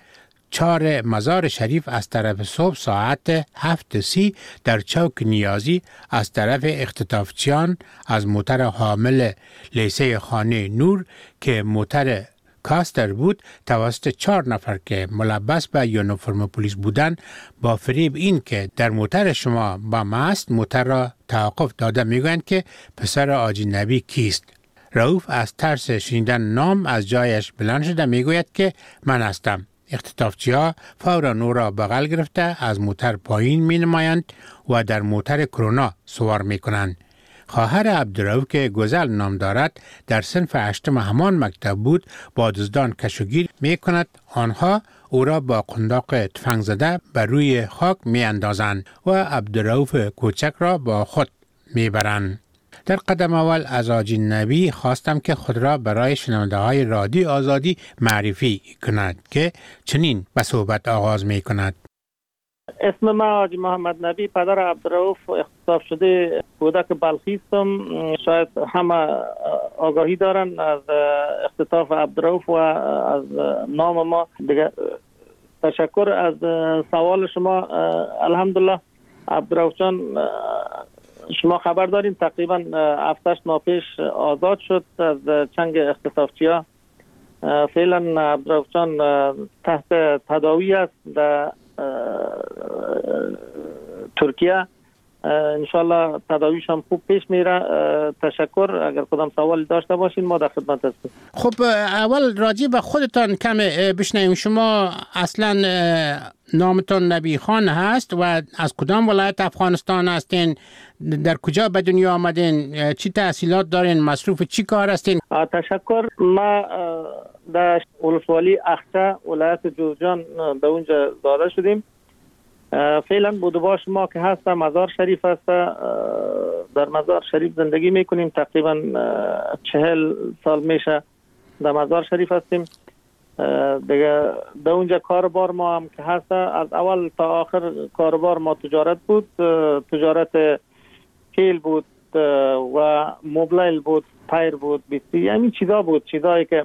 4 مزار شریف از طرف صبح ساعت 7:30 در چوک نیازی از طرف اختطافچیان از موتر حامل لیسه خانه نور که موتر کاستر بود توسط 4 نفر که ملبس به یونیفرم پلیس بودند با فریب این که در موتر شما با ماست موتر را توقف داده میگویند که پسر حاجی نبی کیست. رؤوف از ترس شنیدن نام از جایش بلند شده میگوید که من هستم. اختطافچی‌ها فورا او را بغل گرفته از موتر پایین می نمایند و در موتر کرونا سوار می کنند. خواهر عبدالرؤوف که گزل نام دارد در صنف 8 همان مکتب بود با دزدان کشوگیر می کند. آنها او را با قنداق تفنگ زده بر روی خاک می اندازند و عبدالرؤوف کوچک را با خود می برند. در قدم اول از حاجی نبی خواستم که خود را برای شنونده های رادیو آزادی معرفی کند که چنین به صحبت آغاز می کند. اسم من حاجی محمد نبی، پدر عبدالرؤوف اختطاف شده کودک بلخی هستم. شاید همه آگاهی دارن از اختطاف عبدالرؤوف و از نام ما دیگه. تشکر از سوال شما. الحمدلله عبدالرؤوف جان شما خبر دارین تقریبا 7-8 ماه پیش آزاد شد از چنگ اختطافچی‌ها. فعلا عبدالرؤوف جان تحت تداوی است در ترکیه انشالله تداویش هم خوب پیش میره. تشکر. اگر کدام سوال داشته باشین ما در خدمت هستیم. خب اول راجع به خودتان کم بشنویم. شما اصلا نامتان نبی خان هست و از کدام ولایت افغانستان هستین؟ در کجا به دنیا آمدین؟ چی تحصیلات دارین؟ مصروف چی کار هستین؟ تشکر. ما در ولسوالی اخچه ولایت جوزجان در اونجا زاده شدیم. فعلا بودباش ما که هست مزار شریف هست. در مزار شریف زندگی میکنیم. تقریبا 40 سال میشه در مزار شریف هستیم. دیگه در اونجا کاربار ما هم که هست از اول تا آخر کاربار ما تجارت بود. تجارت تیل بود و موبایل بود، پایر بود، بیستی، یعنی چیزا بود، چیزایی که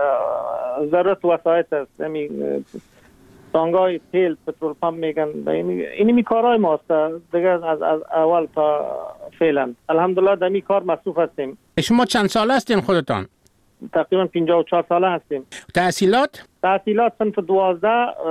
ضرورت وسایت است. یعنی تانگای تیل، پترول پمپ میگن. اینی کارهای ماست دیگه از اول تا فعلا. الحمدلله در این کار مصروف هستیم. شما چند ساله هستین خودتان؟ تقریبا 54 ساله هستیم. تحصیلات صنف 12.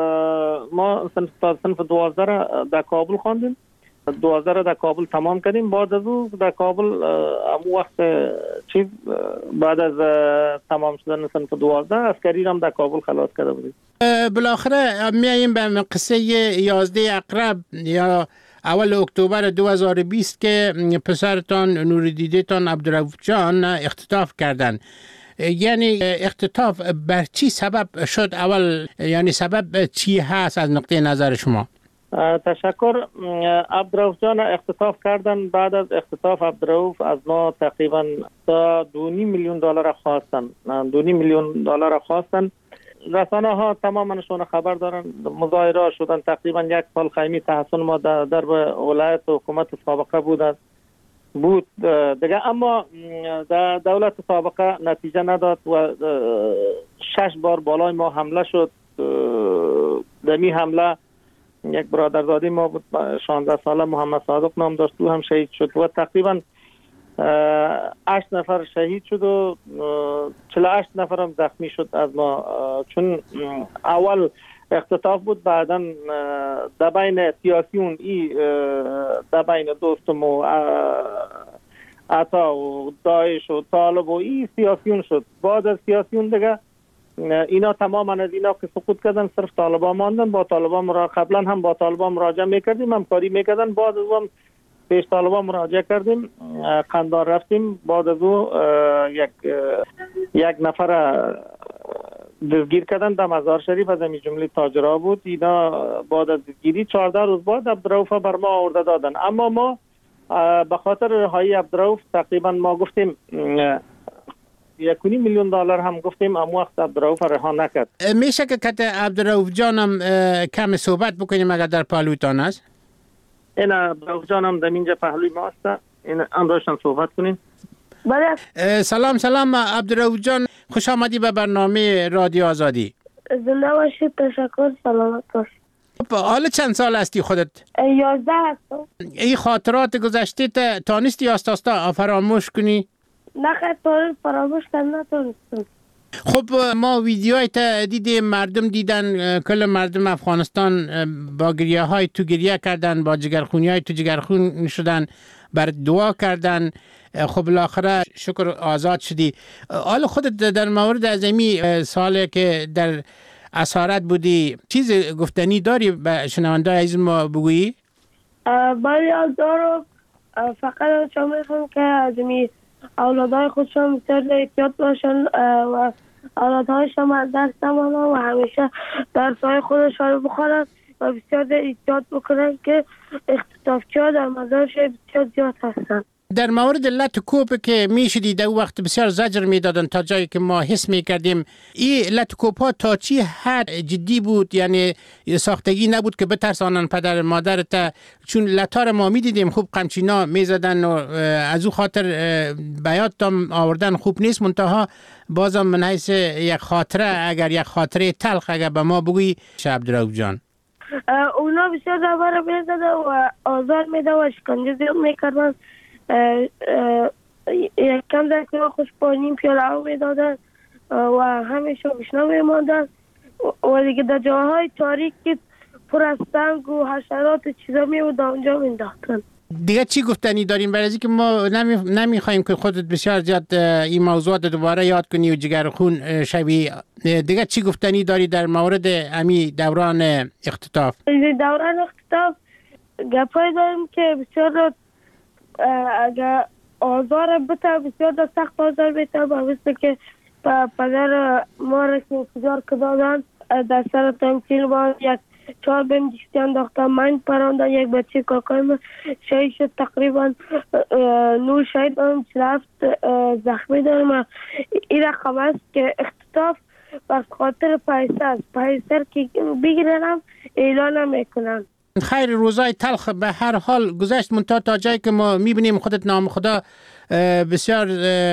ما صنف 12 را در کابل خواندیم. 12 را در کابل تمام کردیم. بعد از او در کابل امو وقت چیز بعد از تمام شدن صنف 12 عسکری هم در کابل خلاص کرده بودیم. بالاخره میاییم به قصه 11 اقرب یا اول اکتبر 2020 که پسرتان نوردیدتان عبدالرؤف جان اختطاف کردن. یعنی اختطاف بر چی سبب شد؟ اول یعنی سبب چی هست از نقطه نظر شما؟ تشکر. عبدالرؤف جان اختطاف کردن. بعد از اختطاف عبدالرؤف از ما تقریبا $2.5 میلیون خواستن. $2.5 خواستن. رسانه ها تمامشون خبر دارن. مظاهره شدن. تقریبا 1 سال خیمی تحصن ما در ولایت و حکومت سابقه بود دیگه. اما در دولت سابقه نتیجه نداد و 6 بار بالای ما حمله شد. دمی حمله یک برادرزاده ما بود 16 ساله محمد صادق نام داشت، او هم شهید شد و تقریبا 8 نفر شهید شد و 48 نفر هم زخمی شد از ما. چون اول اختطاف بود، بعدا در بین سیاسیون در بین دوستم و عطا و داعش و طالب و سیاسیون شد. بعد از سیاسیون دیگه اینا تماما از اینا که سقوط کردن صرف طالبان ماندن. با طالبان قبلا هم با طالبان مراجعه میکردیم، همکاری میکردن. بعد از اون پیش طالبان مراجعه کردیم، قندار رفتیم. بعد از او یک نفر دستگیر کردن در مزار شریف، از این جمله تاجرها بود. اینا بعد از دستگیری 14 روز بعد عبدالرؤف بر ما آورده دادن. اما ما به خاطر رهایی عبدالرؤف تقریبا ما گفتیم $1.5 میلیون هم گفتیم، اما وقت عبدالرؤف رها نکرد. میشه که کت عبدالرؤف جانم کم صحبت بکنیم اگر در پهلویتان است؟ این عبدالرؤف جانم در اینجا پهلوی ما است. این امروزشان صحبت کنیم. سلام عبدالرؤف جان، خوش آمدی به برنامه رادیو آزادی. زنده باشید. تشکر. سلامت باشید. حالا چند سال هستی خودت؟ 11 هستم. این خاطرات گذشته تانستی آستا فراموش کنی؟ نه خیلی فراموش نتونستم. خب ما ویدیوهای دیدیم، مردم دیدن، کل مردم افغانستان با گریه های تو گریه کردن، با جگرخونی های تو جگرخون شدن، بر دعا کردن. خب بالاخره شکر آزاد شدی. حالا خودت در مورد از این سالی که در اسارت بودی چیز گفتنی داری به شنونده عزیز ما بگویی؟ بله دارم. فقط چون میخوام که از این اولادهای خودشان بسیار احتیاط باشن و اولادهایشان از دست نمانن و همیشه درسهای خودشان رو بخورن و بسیار احتیاط بکنن که اختطافچی ها در مزار شریف بسیار زیاد هستن. در مورد لتکوب که میشدی در وقت بسیار زجر میدادن تا جایی که ما حس میکردیم. این لتکوب ها تا چی حد جدی بود؟ یعنی ساختگی نبود که بترسانن پدر مادرت؟ چون لتار ما میدیدیم خوب قمچینا میزدن و از او خاطر بیات تام آوردن خوب نیست. منتها بازم من حیث یک خاطره، اگر یک خاطره تلخ اگر به ما بگویی عبدالرؤف جان. اونا بسیار درباره میزدن و آزار میدن و شکنجه زیاد میکردن. یک کم در که خوش پانیم پیاله ها میدادن و همیشه بشنا میماندن و دیگه در جاهای تاریک که پر از سنگ و حشرات چیزا میبود اونجا مینداختن. دیگه چی گفتنی داریم؟ برای اینکه ما نمیخوایم که خودت بسیار زیاد این موضوعات دوباره یاد کنی و جگر خون شوی. دیگه چی گفتنی داری در مورد امی دوران اختطاف؟ دوران اختطاف گپای داریم که بسیار اگر آزار بته، بسیار سخت آزار بته، باید که پدر ما را که انتظار کردن در سر تمثیل با یک 4 بیم دیستی انداختن، من پراندن، یک بچه کاکای من شهید شد، تقریبا 9 شهید دارم، 47 زخمی دارم. این رقم است که اختطاف بس خاطر پیسه است، پیسه که بگیرنم اعلان میکنن. خیر، روزای تلخ به هر حال گذشت، منتها تا جایی که ما میبینیم خودت نام خدا بسیار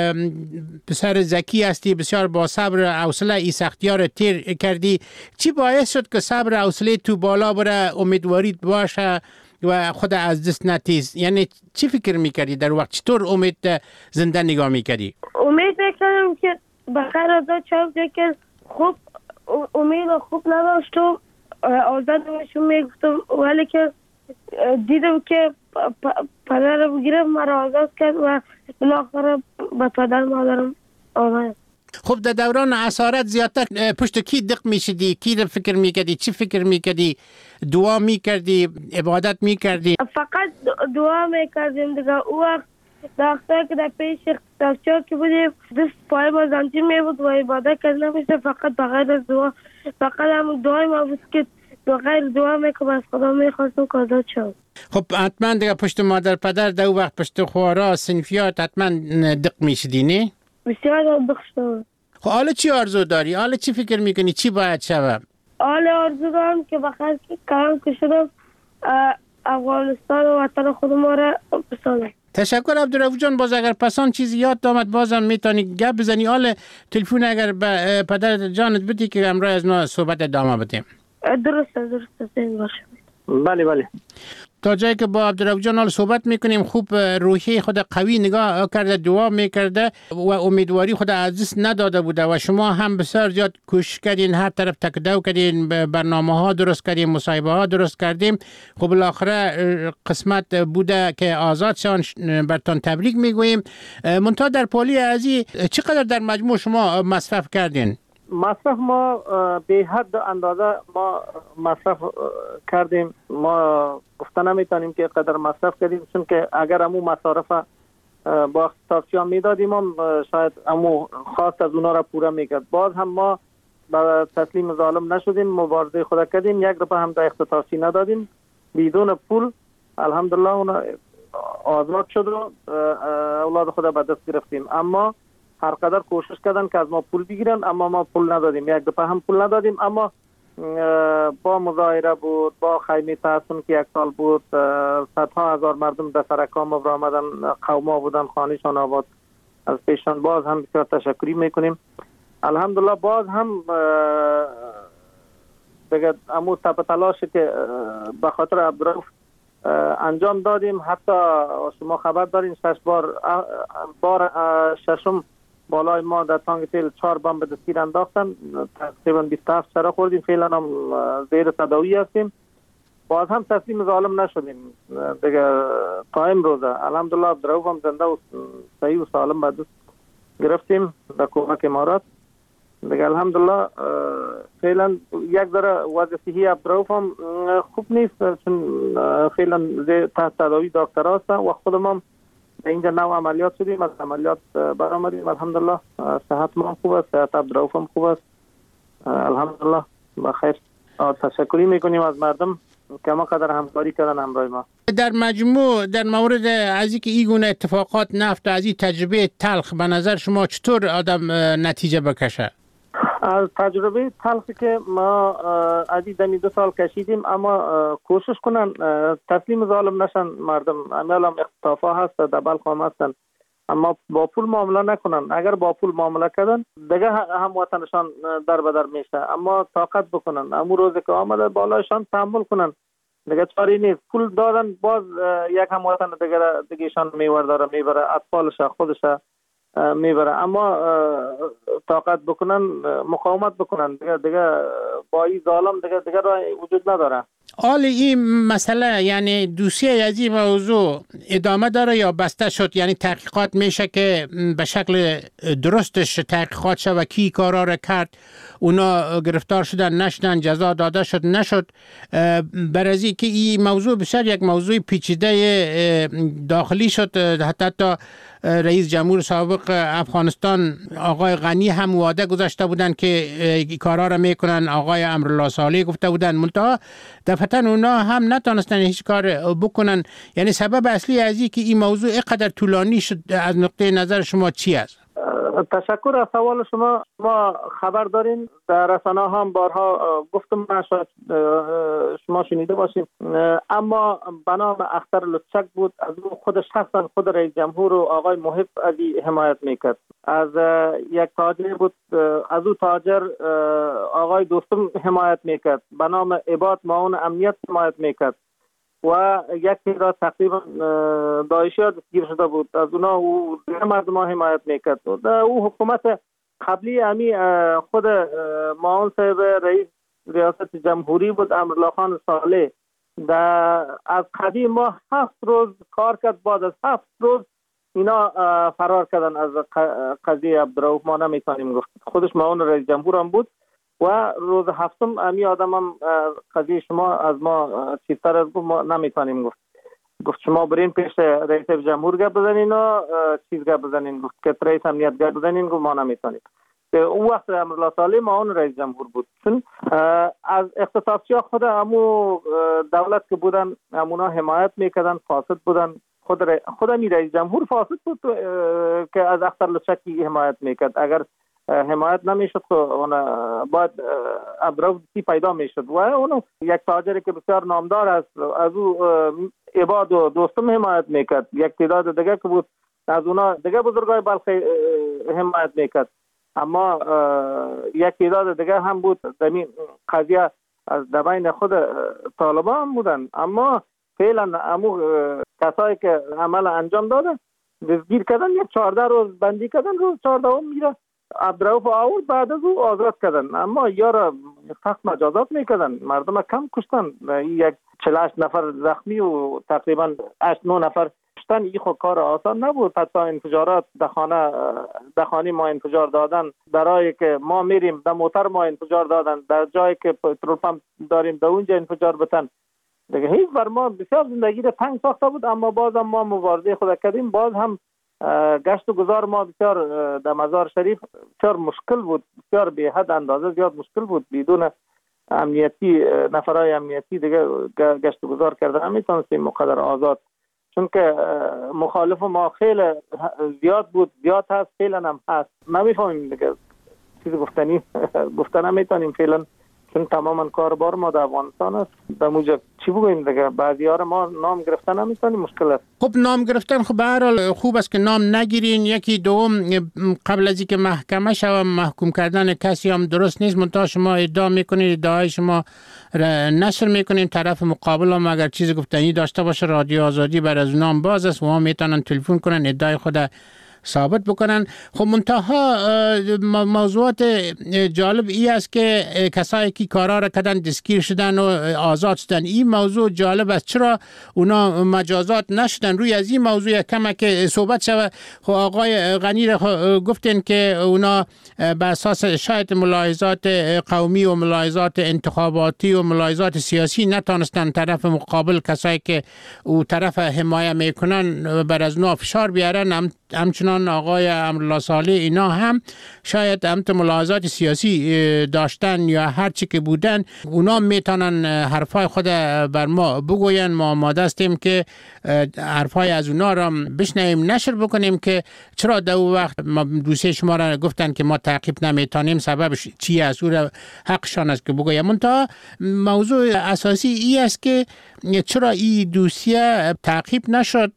پسر ذکی هستی، بسیار با صبر و حوصله ای سختی‌ها رو تیر کردی. چی باعث شد که صبر و حوصله تو بالا بره، امیدواریت باشه و خود از دست نتیز؟ یعنی چی فکر میکردی در وقت؟ چطور امید زنده نگاه میکردی؟ امید میکردم که بخیر آزاد شد، که خوب امید خوب نداشت و آزاد نشون میگفتم، ولی که دیدم که پدر رو گرفت، مرا آزاد کرد و بالاخره به پدر مادرم آمد. خب در دوران اسارت زیادتر پشت کی دق میشدی؟ کی رو فکر میکردی؟ چی فکر میکردی؟ دعا میکردی؟ عبادت میکردی؟ فقط دعا میکردیم دیگه. او وقت دختر که در پیش اختطافچا که بودیم دست پای ما زنجیر میبود و عبادت کرد نمیشه، فقط بغیر از دعا، فقط همون دعای ما بود که بغیر دعا میکنم از خدا میخواستم که آزاد شد. خب حتما دیگه پشت مادر پدر در وقت پشت خوارا سنفیات حتما دق میشدی نه؟ بسیار دق شد. خب حالا چی آرزو داری؟ حالا چی فکر میکنی؟ چی باید شود؟ حالا آرزو دارم که بخیر کارم که شدم افغانستان و وطن خود ما را بسازم. تشکر عبدالرؤوف جان. باز اگر پسان چیزی یاد آمد بازم میتونی گپ بزنی. حال تلفن اگر به پدر جانت بدی که امروز از ما صحبت ادامه بدیم. درسته زین باشه. بله. تا جایی که با عبدالرؤوف جان حال صحبت میکنیم، خوب روحی خود قوی نگاه کرده، دعا میکرده و امیدواری خود از دست نداده بوده و شما هم بسیار زیاد کوشش کردین، هر طرف تکدو کردین، برنامه ها درست کردین، مصاحبه ها درست کردیم. خب بالاخره قسمت بوده که آزاد شان، برتان تبریک میگوییم. منتها در پالی ازی چقدر در مجموع شما مصرف کردین؟ مصرف ما به حد اندازه ما مصرف کردیم. ما گفته نمیتونیم که قدر مصرف کردیم، چون که اگر امو مصارف با اختطافچیان میدادیم هم شاید امو خواست از اونا را پوره میکرد. باز هم ما به تسلیم ظالم نشدیم، مبارزه خود کردیم، 1 روپیه هم در اختطافچی ندادیم، بدون پول الحمدلله اونا آزاد شد و اولاد خود به دست گرفتیم. اما هر قدر کوشش کردن که از ما پول بگیرن، اما ما پول ندادیم، 1 روپیه هم پول ندادیم. اما با مظاهره بود، با خیمه تحسن که 1 سال بود، صدها هزار مردم در سر کام آمدن، قوما بودن، خانهشان آباد از پیشان. باز هم بسیار تشکری میکنیم. الحمدلله باز هم دیگه امو تپ تلاش که به خاطر عبدالرؤوف انجام دادیم. حتی شما خبر دارین 6 بار ششم بالای ما در تانگ تیل 4 بمب به دستگیر انداختن، تقریبا 27 چرا خوردیم، فعلا هم زیر تداوی هستیم. باز هم تسلیم ظالم نشدیم دیگه تا امروز. الحمدلله عبدالرؤوف هم زنده و صحیح و سالم به دست گرفتیم در کمک امارات دیگه. الحمدلله فعلا یک ذره وضع صحی عبدالرؤوف هم خوب نیست، چون فعلا تحت تداوی دکتر هستن و خودم هم اینجا نو عملیات شدیم، از عملیات برآمدیم. الحمدلله صحت ما خوب است، صحت عبدالرؤوف هم خوب است الحمدلله بخیر. تشکری میکنیم از مردم که ما قدر همکاری کردن همراه ما. در مجموع در مورد از اینکه این گونه اتفاقات نفت از این تجربه تلخ به نظر شما چطور آدم نتیجه بکشه؟ از تجربه تلخی که ما از این 2 سال کشیدیم، اما کوشش کنن تسلیم ظالم نشن مردم. امیال هم اختطافا هست در بلخ هم هستن، اما با پول معامله نکنن. اگر با پول معامله کردن دیگه هم وطنشان در بدر میشه، اما طاقت بکنن، امو روزی که آمده بالایشان تحمل کنن دیگه، چاری نیست. پول دادن باز یک هم وطن دیگه ایشان میورداره میبره، اطفالش خودش میبره، اما طاقت بکنن، مقاومت بکنن دیگه با این ظالم دیگه راه وجود نداره. حال این مسئله یعنی دوسیه از این موضوع ادامه داره یا بسته شد؟ یعنی تحقیقات میشه که به شکل درستش تحقیقات شد و کی کارا را کرد، اونا گرفتار شدن نشدن، جزا داده شد نشد؟ برای که این موضوع بسیار یک موضوع پیچیده داخلی شد. حتی رئیس جمهور سابق افغانستان آقای غنی هم وعده گذاشته بودن که کارا را میکنن، آقای امرالله صالح گفته بودن، منتها دفعتا اونا هم نتونستن هیچ کار بکنن. یعنی سبب اصلی از این که این موضوع اینقدر طولانی شد از نقطه نظر شما چی است؟ تشکر از سوال شما. ما خبر داریم، در رسانه هم بارها گفتم، شاید شما شنیده باشید، اما به نام اختر لطچک بود. از او خود شخصا خود رئیس جمهور و آقای محب علی حمایت میکرد. از یک تاجر بود، از او تاجر آقای دوستم حمایت میکرد. به نام عباد معاون امنیت حمایت میکرد و یک تعداد تقریبا داعشی ها دستگیر شده بود. از اونا او مردم ها حمایت میکرد. او حکومت قبلی امی خود معاون صاحب رئیس ریاست جمهوری بود، امرالله خان صالح. از قدیم ما 7 روز کار کرد، بعد از 7 روز اینا فرار کردن از قضیه عبدالرؤوف. ما نمیتونیم گفت، خودش معاون رئیس جمهور هم بود و روز هفتم امی آدم هم قضیه شما از ما چیزتر از گفت، ما نمیتونیم گفت شما برین پیش رئیس جمهور گپ بزنین و چیز گپ بزنین، گفت که رئیس امنیت گپ بزنین، گفت ما نمیتونیم. اون وقت امرالله صالح معاون رئیس جمهور بود. چون از اختصاصی ها خود امو دولت که بودن امونا حمایت میکردن، فاسد بودن. خود امی رئیس جمهور فاسد بود که از اختر لطچکی حمایت میکرد. اگر حمایت نمیشد باید عبدالرؤوف پیدا میشد و اونو یک تاجری که بسیار نامدار است، از او عباد و دوستم حمایت میکرد. یک تعداد دیگه که بود از اونا دیگه بزرگای بلخی حمایت میکرد. اما یک تعداد دیگه هم بود دمی قضیه از دبین خود طالبان هم بودن. اما فعلا امو کسایی که عمل انجام دادن دستگیر کردن، یک 14 روز بندی کردن، روز 14 میره عبدالرؤوف آورد، بعد از او آزاد کردن. اما یارا سخت مجازات میکردن، مردم کم کشتن. یک 48 نفر زخمی و تقریبا 8-9 نفر کشتن. این خود کار آسان نبود. حتی انفجارات در خانه ما انفجار دادن، برای که ما میریم در موتر ما انفجار دادن، در جایی که پترول پمپ داریم در اونجا انفجار بتن. دیگه هیچ بر ما بسیار زندگی را تنگ ساخته بود. اما باز هم ما مبارزه خود کردیم. باز هم گشت و گذار ما بسیار در مزار شریف بسیار مشکل بود، بسیار به حد اندازه زیاد مشکل بود. بدون امنیتی، نفرای امنیتی دیگه گشت و گذار کردن نمیتونستیم مقدر آزاد، چون که مخالف ما خیلی زیاد بود، زیاد هست، فعلا هم هست. نمیفهمیم دیگه چیز گفتن نمیتونیم فعلا، چون تماما کاربار ما در افغانستان است. در موجب چی بگوییم دیگه، بعضی ها ما نام گرفتن نمیتونیم، مشکل است. خب نام گرفتن خب به هر حال خوب است که نام نگیرین. یکی دوم قبل از اینکه محکمه شود محکوم کردن کسی هم درست نیست. منتها شما ادعا میکنید، ادعای شما نشر میکنین، طرف مقابل هم اگر چیز گفتنی داشته باشه رادیو آزادی بر از نام باز است و هم میتونن تلفن کنن ادعای خود ثابت بکنن. خب منتها موضوعات جالب ای است که کسایی که کارا را کردن دستگیر شدن و آزاد شدن. این موضوع جالب است، چرا اونا مجازات نشدن؟ روی از این موضوع کمه که صحبت شود. خب آقای غنی را گفتن که اونا به اساس شاید ملاحظات قومی و ملاحظات انتخاباتی و ملاحظات سیاسی نتونستن طرف مقابل، کسایی که او طرف حمایت میکنن، بر از نو فشار بیارن. همچنان آقای امرالله صالح اینا هم شاید همت ملاحظات سیاسی داشتن یا هر چی که بودن، اونا میتونن حرفای خود بر ما بگوین. ما آماده هستیم که حرفای از اونا را بشنویم، نشر بکنیم که چرا در اون وقت دوسیه شما را گفتن که ما تعقیب نمیتونیم، سببش چی است، او را حقشان است که بگویم. منتها موضوع اساسی ای است که چرا این دوسیه تعقیب نشد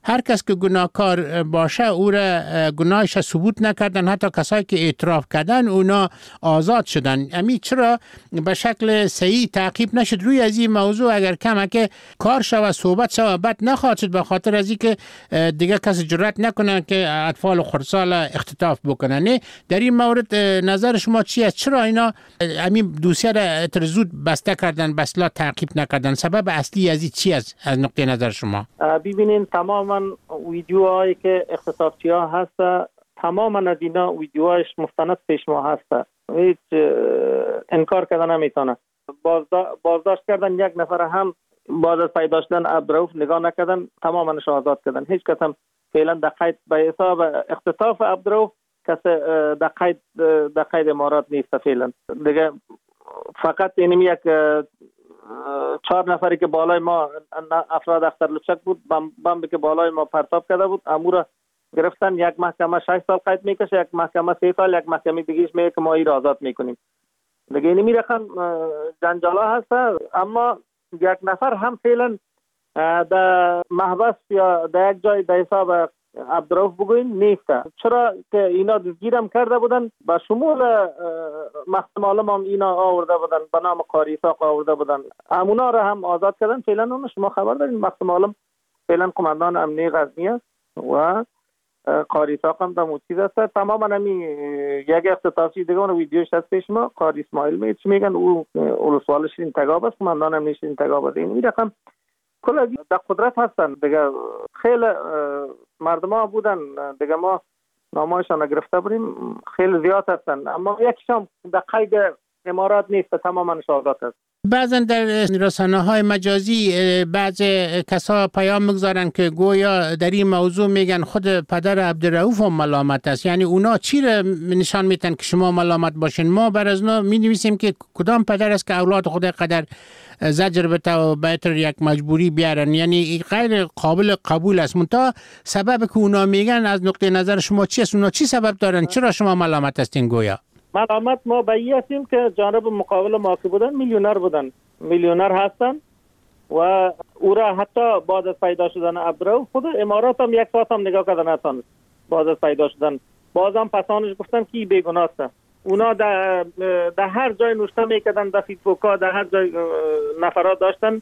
هر کس که گناهکار باشه او را گناهش ثبوت نکردن، حتی کسایی که اعتراف کردن اونا آزاد شدن. امی چرا به شکل صحیح تعقیب نشد روی از این موضوع؟ اگر کمک کار شود صحبت شود بعد نخواهد شد، به خاطر از اینکه دیگه کسی جرأت نکنه که اطفال خردسال اختطاف بکنه. نه در این مورد نظر شما چی است؟ چرا اینا همین دوسیه را زود بسته کردن، بسلا تعقیب نکردن؟ سبب اصلی از این چی است از نقطه نظر شما؟ ببینین تماما ویدیوهایی که اختطافچی ها هست، تماما از اینا ویدیوهایش مستند پیش ما هست، هیچ انکار کردن نمیتونه. بازداشت کردن یک نفر هم بعد از پیدا شدن عبدالرؤوف نگاه نکردن، تماماش آزاد کردن. هیچ کس هم فعلا در قید به حساب اختطاف عبدالرؤوف کس در قید امارات نیست فعلا دیگه. فقط اینم یک 4 نفری که بالای ما افراد اختر لچک بود، بمبی که بالای ما پرتاب کرده بود، امور گرفتن. یک محکمه 6 سال قید میکشه، یک محکمه 3 سال، یک محکمه دیگهش میگه که ما این را آزاد میکنیم دیگه. اینمی رقم جنجالا هست. اما یک نفر هم فعلا در محبس یا در یک جای در حساب عبدالرؤوف بگوین نیست. چرا که اینا دستگیرم کرده بودن، به شمول محتمالم هم اینا آورده بودن، به نام قاری اسحاق آورده بودن، همونا را هم آزاد کردن. فعلا اون شما خبر دارین محتمالم فعلا قماندان امنیه غزنی است و قاری اسحاق هم در موچیز است. تماما همین یک اختطافچی دیگه اون ویدیوش هست پیش ما، قاری اسماعیل میگن او ولسوالی شیرین تگاب است، قماندان امنیه شیرین تگاب است. این رقم کل در قدرت هستن دیگه. خیلی مردم ها بودن دیگه، ما نامایشان گرفته بودیم، خیلی زیاد هستن، اما یکیشان در قید امارات نیست، تماما آزاد است. بعضا در رسانه‌های مجازی بعض کسا پیام میگذارن که گویا در این موضوع میگن خود پدر عبدالرؤوف هم ملامت است. یعنی اونا چی را نشان میتن که شما ملامت باشین؟ ما بر از اونا می‌نویسیم که کدام پدر است که اولاد خود قدر زجر بده و بهتر یک مجبوری بیارن. یعنی غیر قابل قبول است. منتها سبب که اونا میگن از نقطه نظر شما چی است؟ اونا چی سبب دارن؟ چرا شما ملامت هستین گویا؟ ملامت ما به این هستیم که جانب مقابل ما که بودن میلیونر هستن و او را حتی بعد از پیدا شدن عبدالرؤوف خود امارات هم یک ساعت هم نگاه کردن نتونست. بعد از پیدا شدن بازم پسانش گفتن که بیگناه است. اونا در هر جای نوشته میکردن، در فیسبوک ها در هر جای نفرات داشتن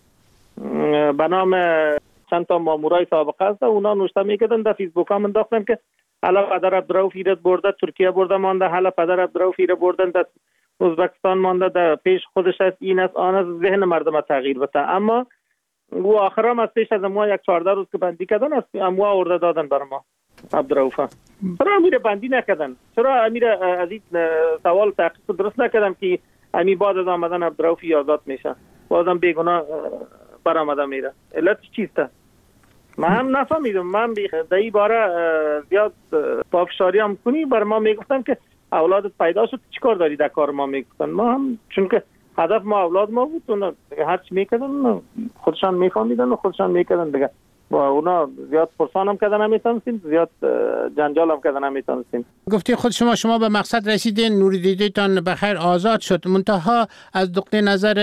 به نام چند تا مامورای سابقه است، اونا نوشته میکردن در فیسبوک ها منداختن که حالا پدر عبدالرؤوف ایراد برده ترکیه برده مانده، حالا پدر عبدالرؤوف ایراد بردن در ازبکستان مانده، در پیش خودش است، این است آن است، ذهن مردم تغییر بده. اما او آخرام از پیش از ما یک 14 روز که بندی کردن است، اموا آورده دادن بر ما عبدالرؤوف. چرا امیر بندی نکردن؟ چرا امیر از این سوال تحقیق درست نکردم که امیر بعد از آمدن عبدالرؤوف آزاد میشه، بازم بیگناه برآمده میره؟ علت چیست؟ من هم نفهمیدم. من در این باره زیاد پافشاری هم کنی بر ما میگفتن که اولادت پیدا شد چیکار داری در کار ما میگفتن. ما هم چون که هدف ما اولاد ما بود، اونا هر چی میکردن خودشان میفهمیدن و خودشان میکردن دیگه. با اونا زیاد پرسان هم کردن نمیتونستیم، زیاد جنجال هم کردن نمیتونستیم. گفتی خود شما به مقصد رسیدین، نور دیدتان بخیر آزاد شد. منتها از نقطه نظر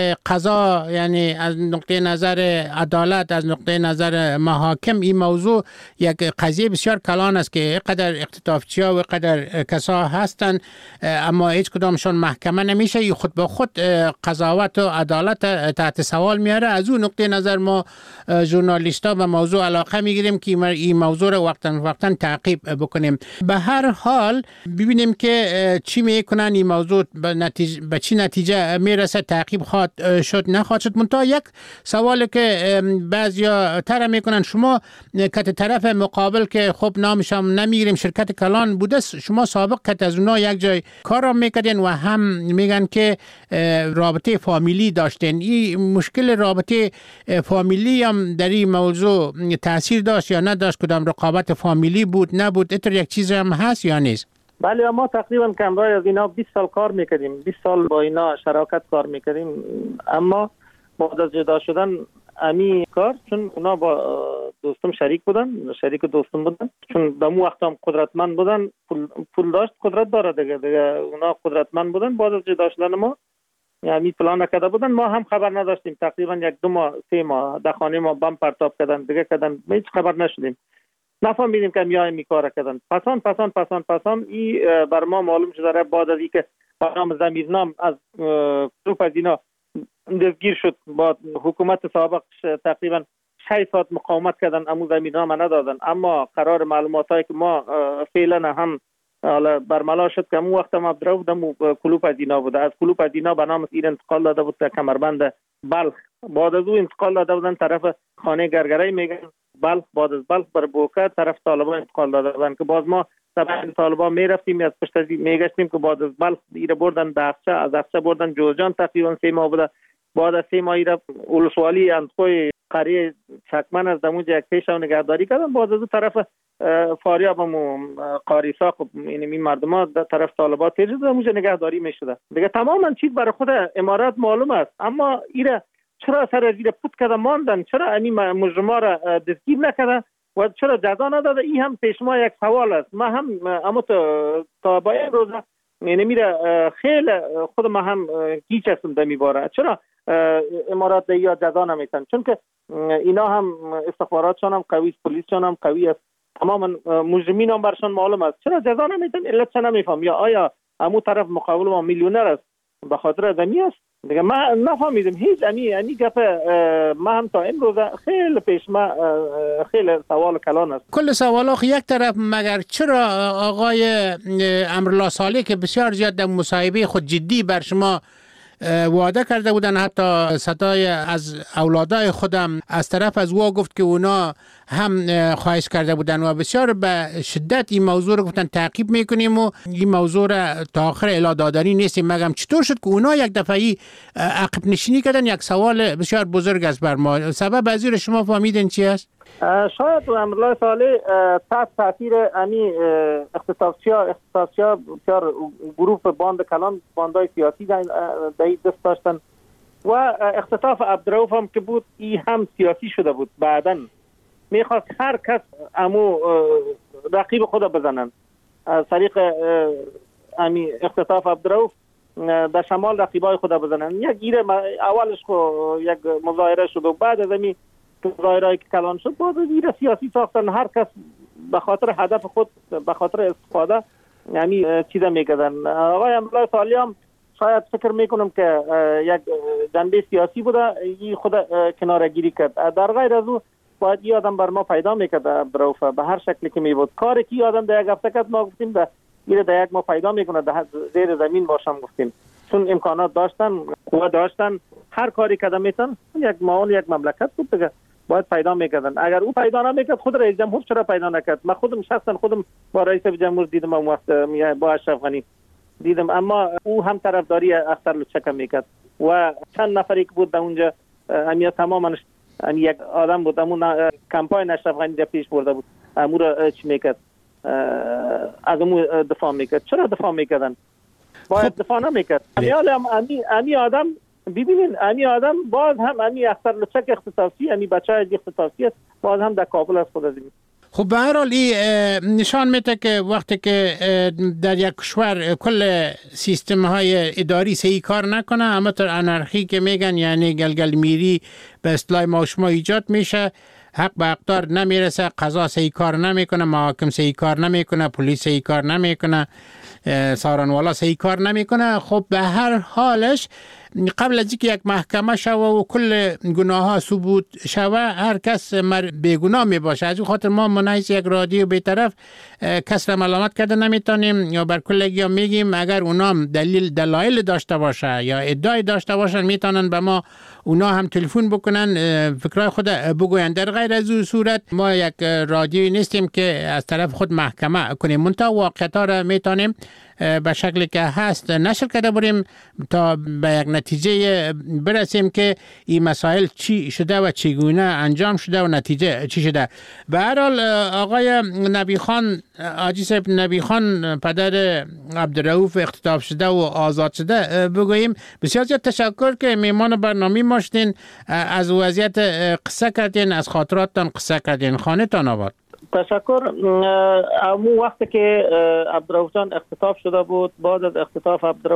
قضا، یعنی از نقطه نظر عدالت، از نقطه نظر محاکم، این موضوع یک قضیه بسیار کلان است که قدر اختطافچی‌ها و قدر کسا هستن اما هیچ کدامشون محکمه نمیشه. خود به خود قضاوت و عدالت تحت سوال میاره. از اون نقطه نظر ما ژورنالیست‌ها به موضوع علاقه میگیریم که این موضوع رو وقتا تعقیب بکنیم. به هر حال ببینیم که چی میکنن، این موضوع به چی نتیجه میرسه، تعقیب خواهد شد نخواهد شد. منتها یک سوالی که بعضیا طرح میکنن، شما که طرف مقابل که خب نامش هم نمیگیریم شرکت کلان بوده، شما سابق که از اونها یک جای کار را میکردین و هم میگن که رابطه فامیلی داشتین. این مشکل رابطه فامیلی هم در این موضوع تاثیر داشت یا نداشت؟ کدام رقابت فامیلی بود نبود؟ اتر یک چیز هم هست یا نیست؟ بله، ما تقریبا کمرای از اینا 20 سال کار میکردیم، 20 سال با اینا شراکت کار میکردیم. اما بعد از جدا شدن امی کار، چون اونا با دوستم شریک دوستم بودن، چون دمو وقت هم قدرتمند بودن، پول داشت، قدرت داره دیگه اونا قدرتمند بودن. بعد از جدا شدن ما یعنی پلان کرده بودن، ما هم خبر نداشتیم. تقریبا 1-2 ماه 3 ماه در خانه ما بم پرتاب کردن، دیگه کردن، هیچ خبر نشدیم، نفهمیدیم که میای میکاره کردن. پسان ای بر ما معلوم شده بعد از اینکه نام ضمیرنام از گروه از اینا دستگیر شد، با حکومت سابقش تقریبا 6 ساعت مقاومت کردن، امو ضمیرنامه ندادن. اما قرار معلوماتایی که ما فعلا هم برملا شد که امو وقت ما عبدالرؤوف دمو کلوپ از اینا بوده، از کلوپ از اینا به نام ایر انتقال داده بود تا کمربند بلخ. بعد از او انتقال داده بودن طرف خانه گرگرای میگن بلخ. بعد از بلخ بر بوکه طرف طالبان انتقال داده بودن که باز ما طبعا طالبان میرفتیم از پشت از میگشتیم که بعد از بلخ ایره بردن دهقچه، از دهقچه بردن جوزجان، تقریبا 3 ماه بوده. بعد از 3 ماه ایره اولسوالی اندخوی قریه چکمن از دموج یک پیشو نگهداری کردن. بعد از طرف فاریاب و قاریساق این مردم ها در طرف طالبان تیز شده، دموج نگهداری میشده. دیگه تماما چیز برای خود امارات معلوم است، اما ایره چرا سر از ایره پود کده ماندن، چرا این مجرما را دستگیر نکده و چرا جزا نداده؟ این هم پیش ما یک سوال است. ما هم اما تا با این روزه میره خیلی خود ما هم گیج هستم در میباره، چرا امارات در یا جزا نمیتن؟ چون که اینا هم استخباراتشان هم قوی است، پلیسشان هم قوی است، تماما مجرمین هم برشان معلوم است، چرا جزا نمیتن؟ علت چه نمیفهم؟ یا آیا امو طرف مقابل ما میلیونر است به خاطر دمی است؟ دیگه ما نفهمیدم هیچ. انی گپ ما هم تا این روزه خیلی پیش ما خیلی سوال کلان است. کل سوال یک طرف، مگر چرا آقای امرالله صالح که بسیار زیاد در مصاحبه خود جدی بر شما وعده کرده بودن، حتی صدای از اولادای خودم از طرف از او گفت که اونا هم خواهش کرده بودن و بسیار به شدت این موضوع رو گفتن تعقیب میکنیم و این موضوع را تا آخر اعلام دادنی نیستیم. مگم چطور شد که اونا یک دفعه عقب نشینی کردن؟ یک سوال بسیار بزرگ است بر ما. سبب از این شما فهمیدین چی است؟ شاید امرالله صالح تحت تاثیر امی اختصاصیا بسیار گروه باند کلان، باندای سیاسی در دست داشتن و اختطاف عبدالرؤوف هم که بود ای هم سیاسی شده بود. بعدن میخواست هر کس امو رقیب خود بزنن. از طریق امی اختطاف عبدالرؤوف در شمال رقیبای خود بزنن. یک گیره اولش یک مظاهره شد و بعد از امی ظاهرایی که کلان شد باز ایره سیاسی ساختن. هر کس به خاطر هدف خود، به خاطر استفاده یعنی چیزا میکردن. آقای امرالله صالح هم شاید فکر میکنم که یک جنبه سیاسی بوده، این خود کنارگیری کرد. در غیر از او باید این آدم بر ما پیدا میکرد عبدالرؤوف به هر شکلی که میبود. کاری که این آدم در یک هفته کرد ما گفتیم در یک ما پیدا میکنه در زیر زمین باشم گفتیم، چون امکانات داشتن، قوه داشتن، هر کاری کردن میتن. یک معاون یک مملکت بود دیگه، باید پیدا میکردن. اگر او پیدا نمیکرد خود رئیس جمهور چرا پیدا نکرد؟ من خودم شخصا با رئیس جمهور دیدم، اون وقت با اشرف غنی دیدم، اما او هم طرفداری اختر لچک میکرد و چند نفری که بود در اونجا همیا تماما یک آدم بود، همون کمپاین اشرف غنی در پیش برده بود، امور چی میکرد؟ از امور دفاع میکرد. چرا دفاع میکردن؟ باید دفاع نمیکرد. امی آدم ببینین، امی آدم باز هم امی اختر لچک اختصاصی، امی بچه های اختصاصی است، باز هم در کابل است خود از این. خب به هر حال این نشان میده که وقتی که در یک کشور کل سیستم های اداری صحیح کار نکنه، اما تر انارخی که میگن یعنی گلگل میری به اصطلاح ما شما ایجاد میشه، حق به اقدار نمیرسه، قضا صحیح کار نمیکنه، محاکم صحیح کار نمیکنه، پلیس صحیح کار نمیکنه، سارنوالا صحیح کار نمیکنه. خب به هر حالش قبل از اینکه یک محکمه شوه و کل گناه ها ثبوت شوه، هر کس بیگناه می باشه. از این خاطر ما منحیث یک رادیو بی‌طرف کس را ملامت کرده نمیتونیم یا بر کلگی ها میگیم. اگر اونام دلایل داشته باشه یا ادعای داشته باشن میتونن به ما اونا هم تلفن بکنن، فکرای خود بگوین. در غیر از اون صورت ما یک رادیویی نیستیم که از طرف خود محکمه کنیم، منتها واقعیت ها را میتونیم به شکلی که هست نشر کرده بریم تا به یک نتیجه برسیم که این مسائل چی شده و چگونه انجام شده و نتیجه چی شده. به هر حال آقای نبی خان، حاجی صاحب نبی خان، پدر عبدالرؤوف اختطاف شده و آزاد شده، بگوییم بسیار زیاد تشکر که میمان برنامه ما شدین، از وضعیت قصه کردین، از خاطراتتان قصه کردین. خانه تان آباد. تشکر. امو وقتی که عبدالرؤوف جان اختطاف شده بود، بعد از اختطاف عبدالرؤوف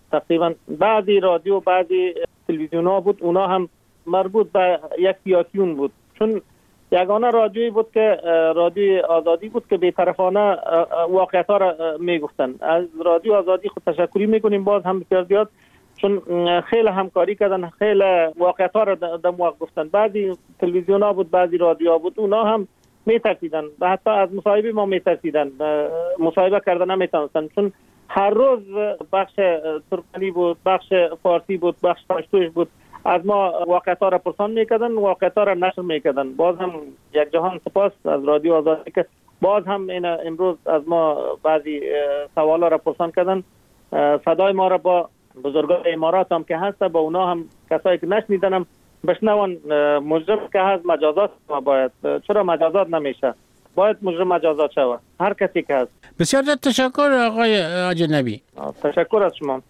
تقریبا بعضی رادیو بعضی تلویزیون ها بود، اونا هم مربوط به یک سیاسیون بود، چون یگانه رادیویی بود که رادیو آزادی بود که بی‌طرفانه واقعیت ها را میگفتن. از رادیو آزادی خود تشکری میکنیم باز هم بسیار زیاد، چون خیلی همکاری کردن، خیلی واقعیت ها را در موقع گفتن. بعضی تلویزیون ها بود، بعضی رادیو ها بود، اونا هم میترسیدن و حتی از مصاحبه ما میترسیدن، مصاحبه کردن نمیتونستن، چون هر روز بخش ترکمنی بود، بخش فارسی بود، بخش پشتوش بود، از ما واقعیت ها را پرسان میکردن، واقعیت ها را نشر میکردن. باز هم یک جهان سپاس از رادیو آزادی که باز هم امروز از ما بعضی سوالا را پرسان کردن. صدای ما را با بزرگان امارات هم که هست با اونا هم کسایی که نشنیدن هم بشنون. مجرم که هست مجازات ما باید، چرا مجازات نمیشه؟ باید مجرم مجازات شود، هر کسی که هست. بسیار تشکر آقای اجنبی. تشکر از شما.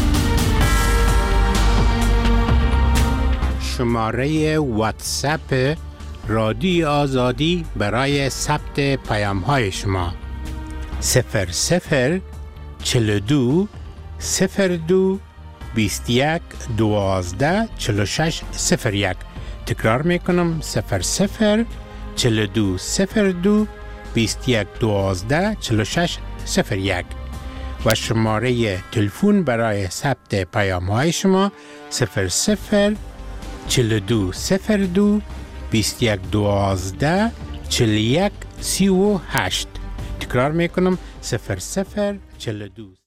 شماره واتساپ رادیو آزادی برای ثبت پیام های شما 00 42 02 21 12 46 01. تکرار میکنم 00 42 02 21 12 46 01 و شماره تلفن برای ثبت پیام های شما 00 42 02 21 12 41 38. تکرار میکنم 00 42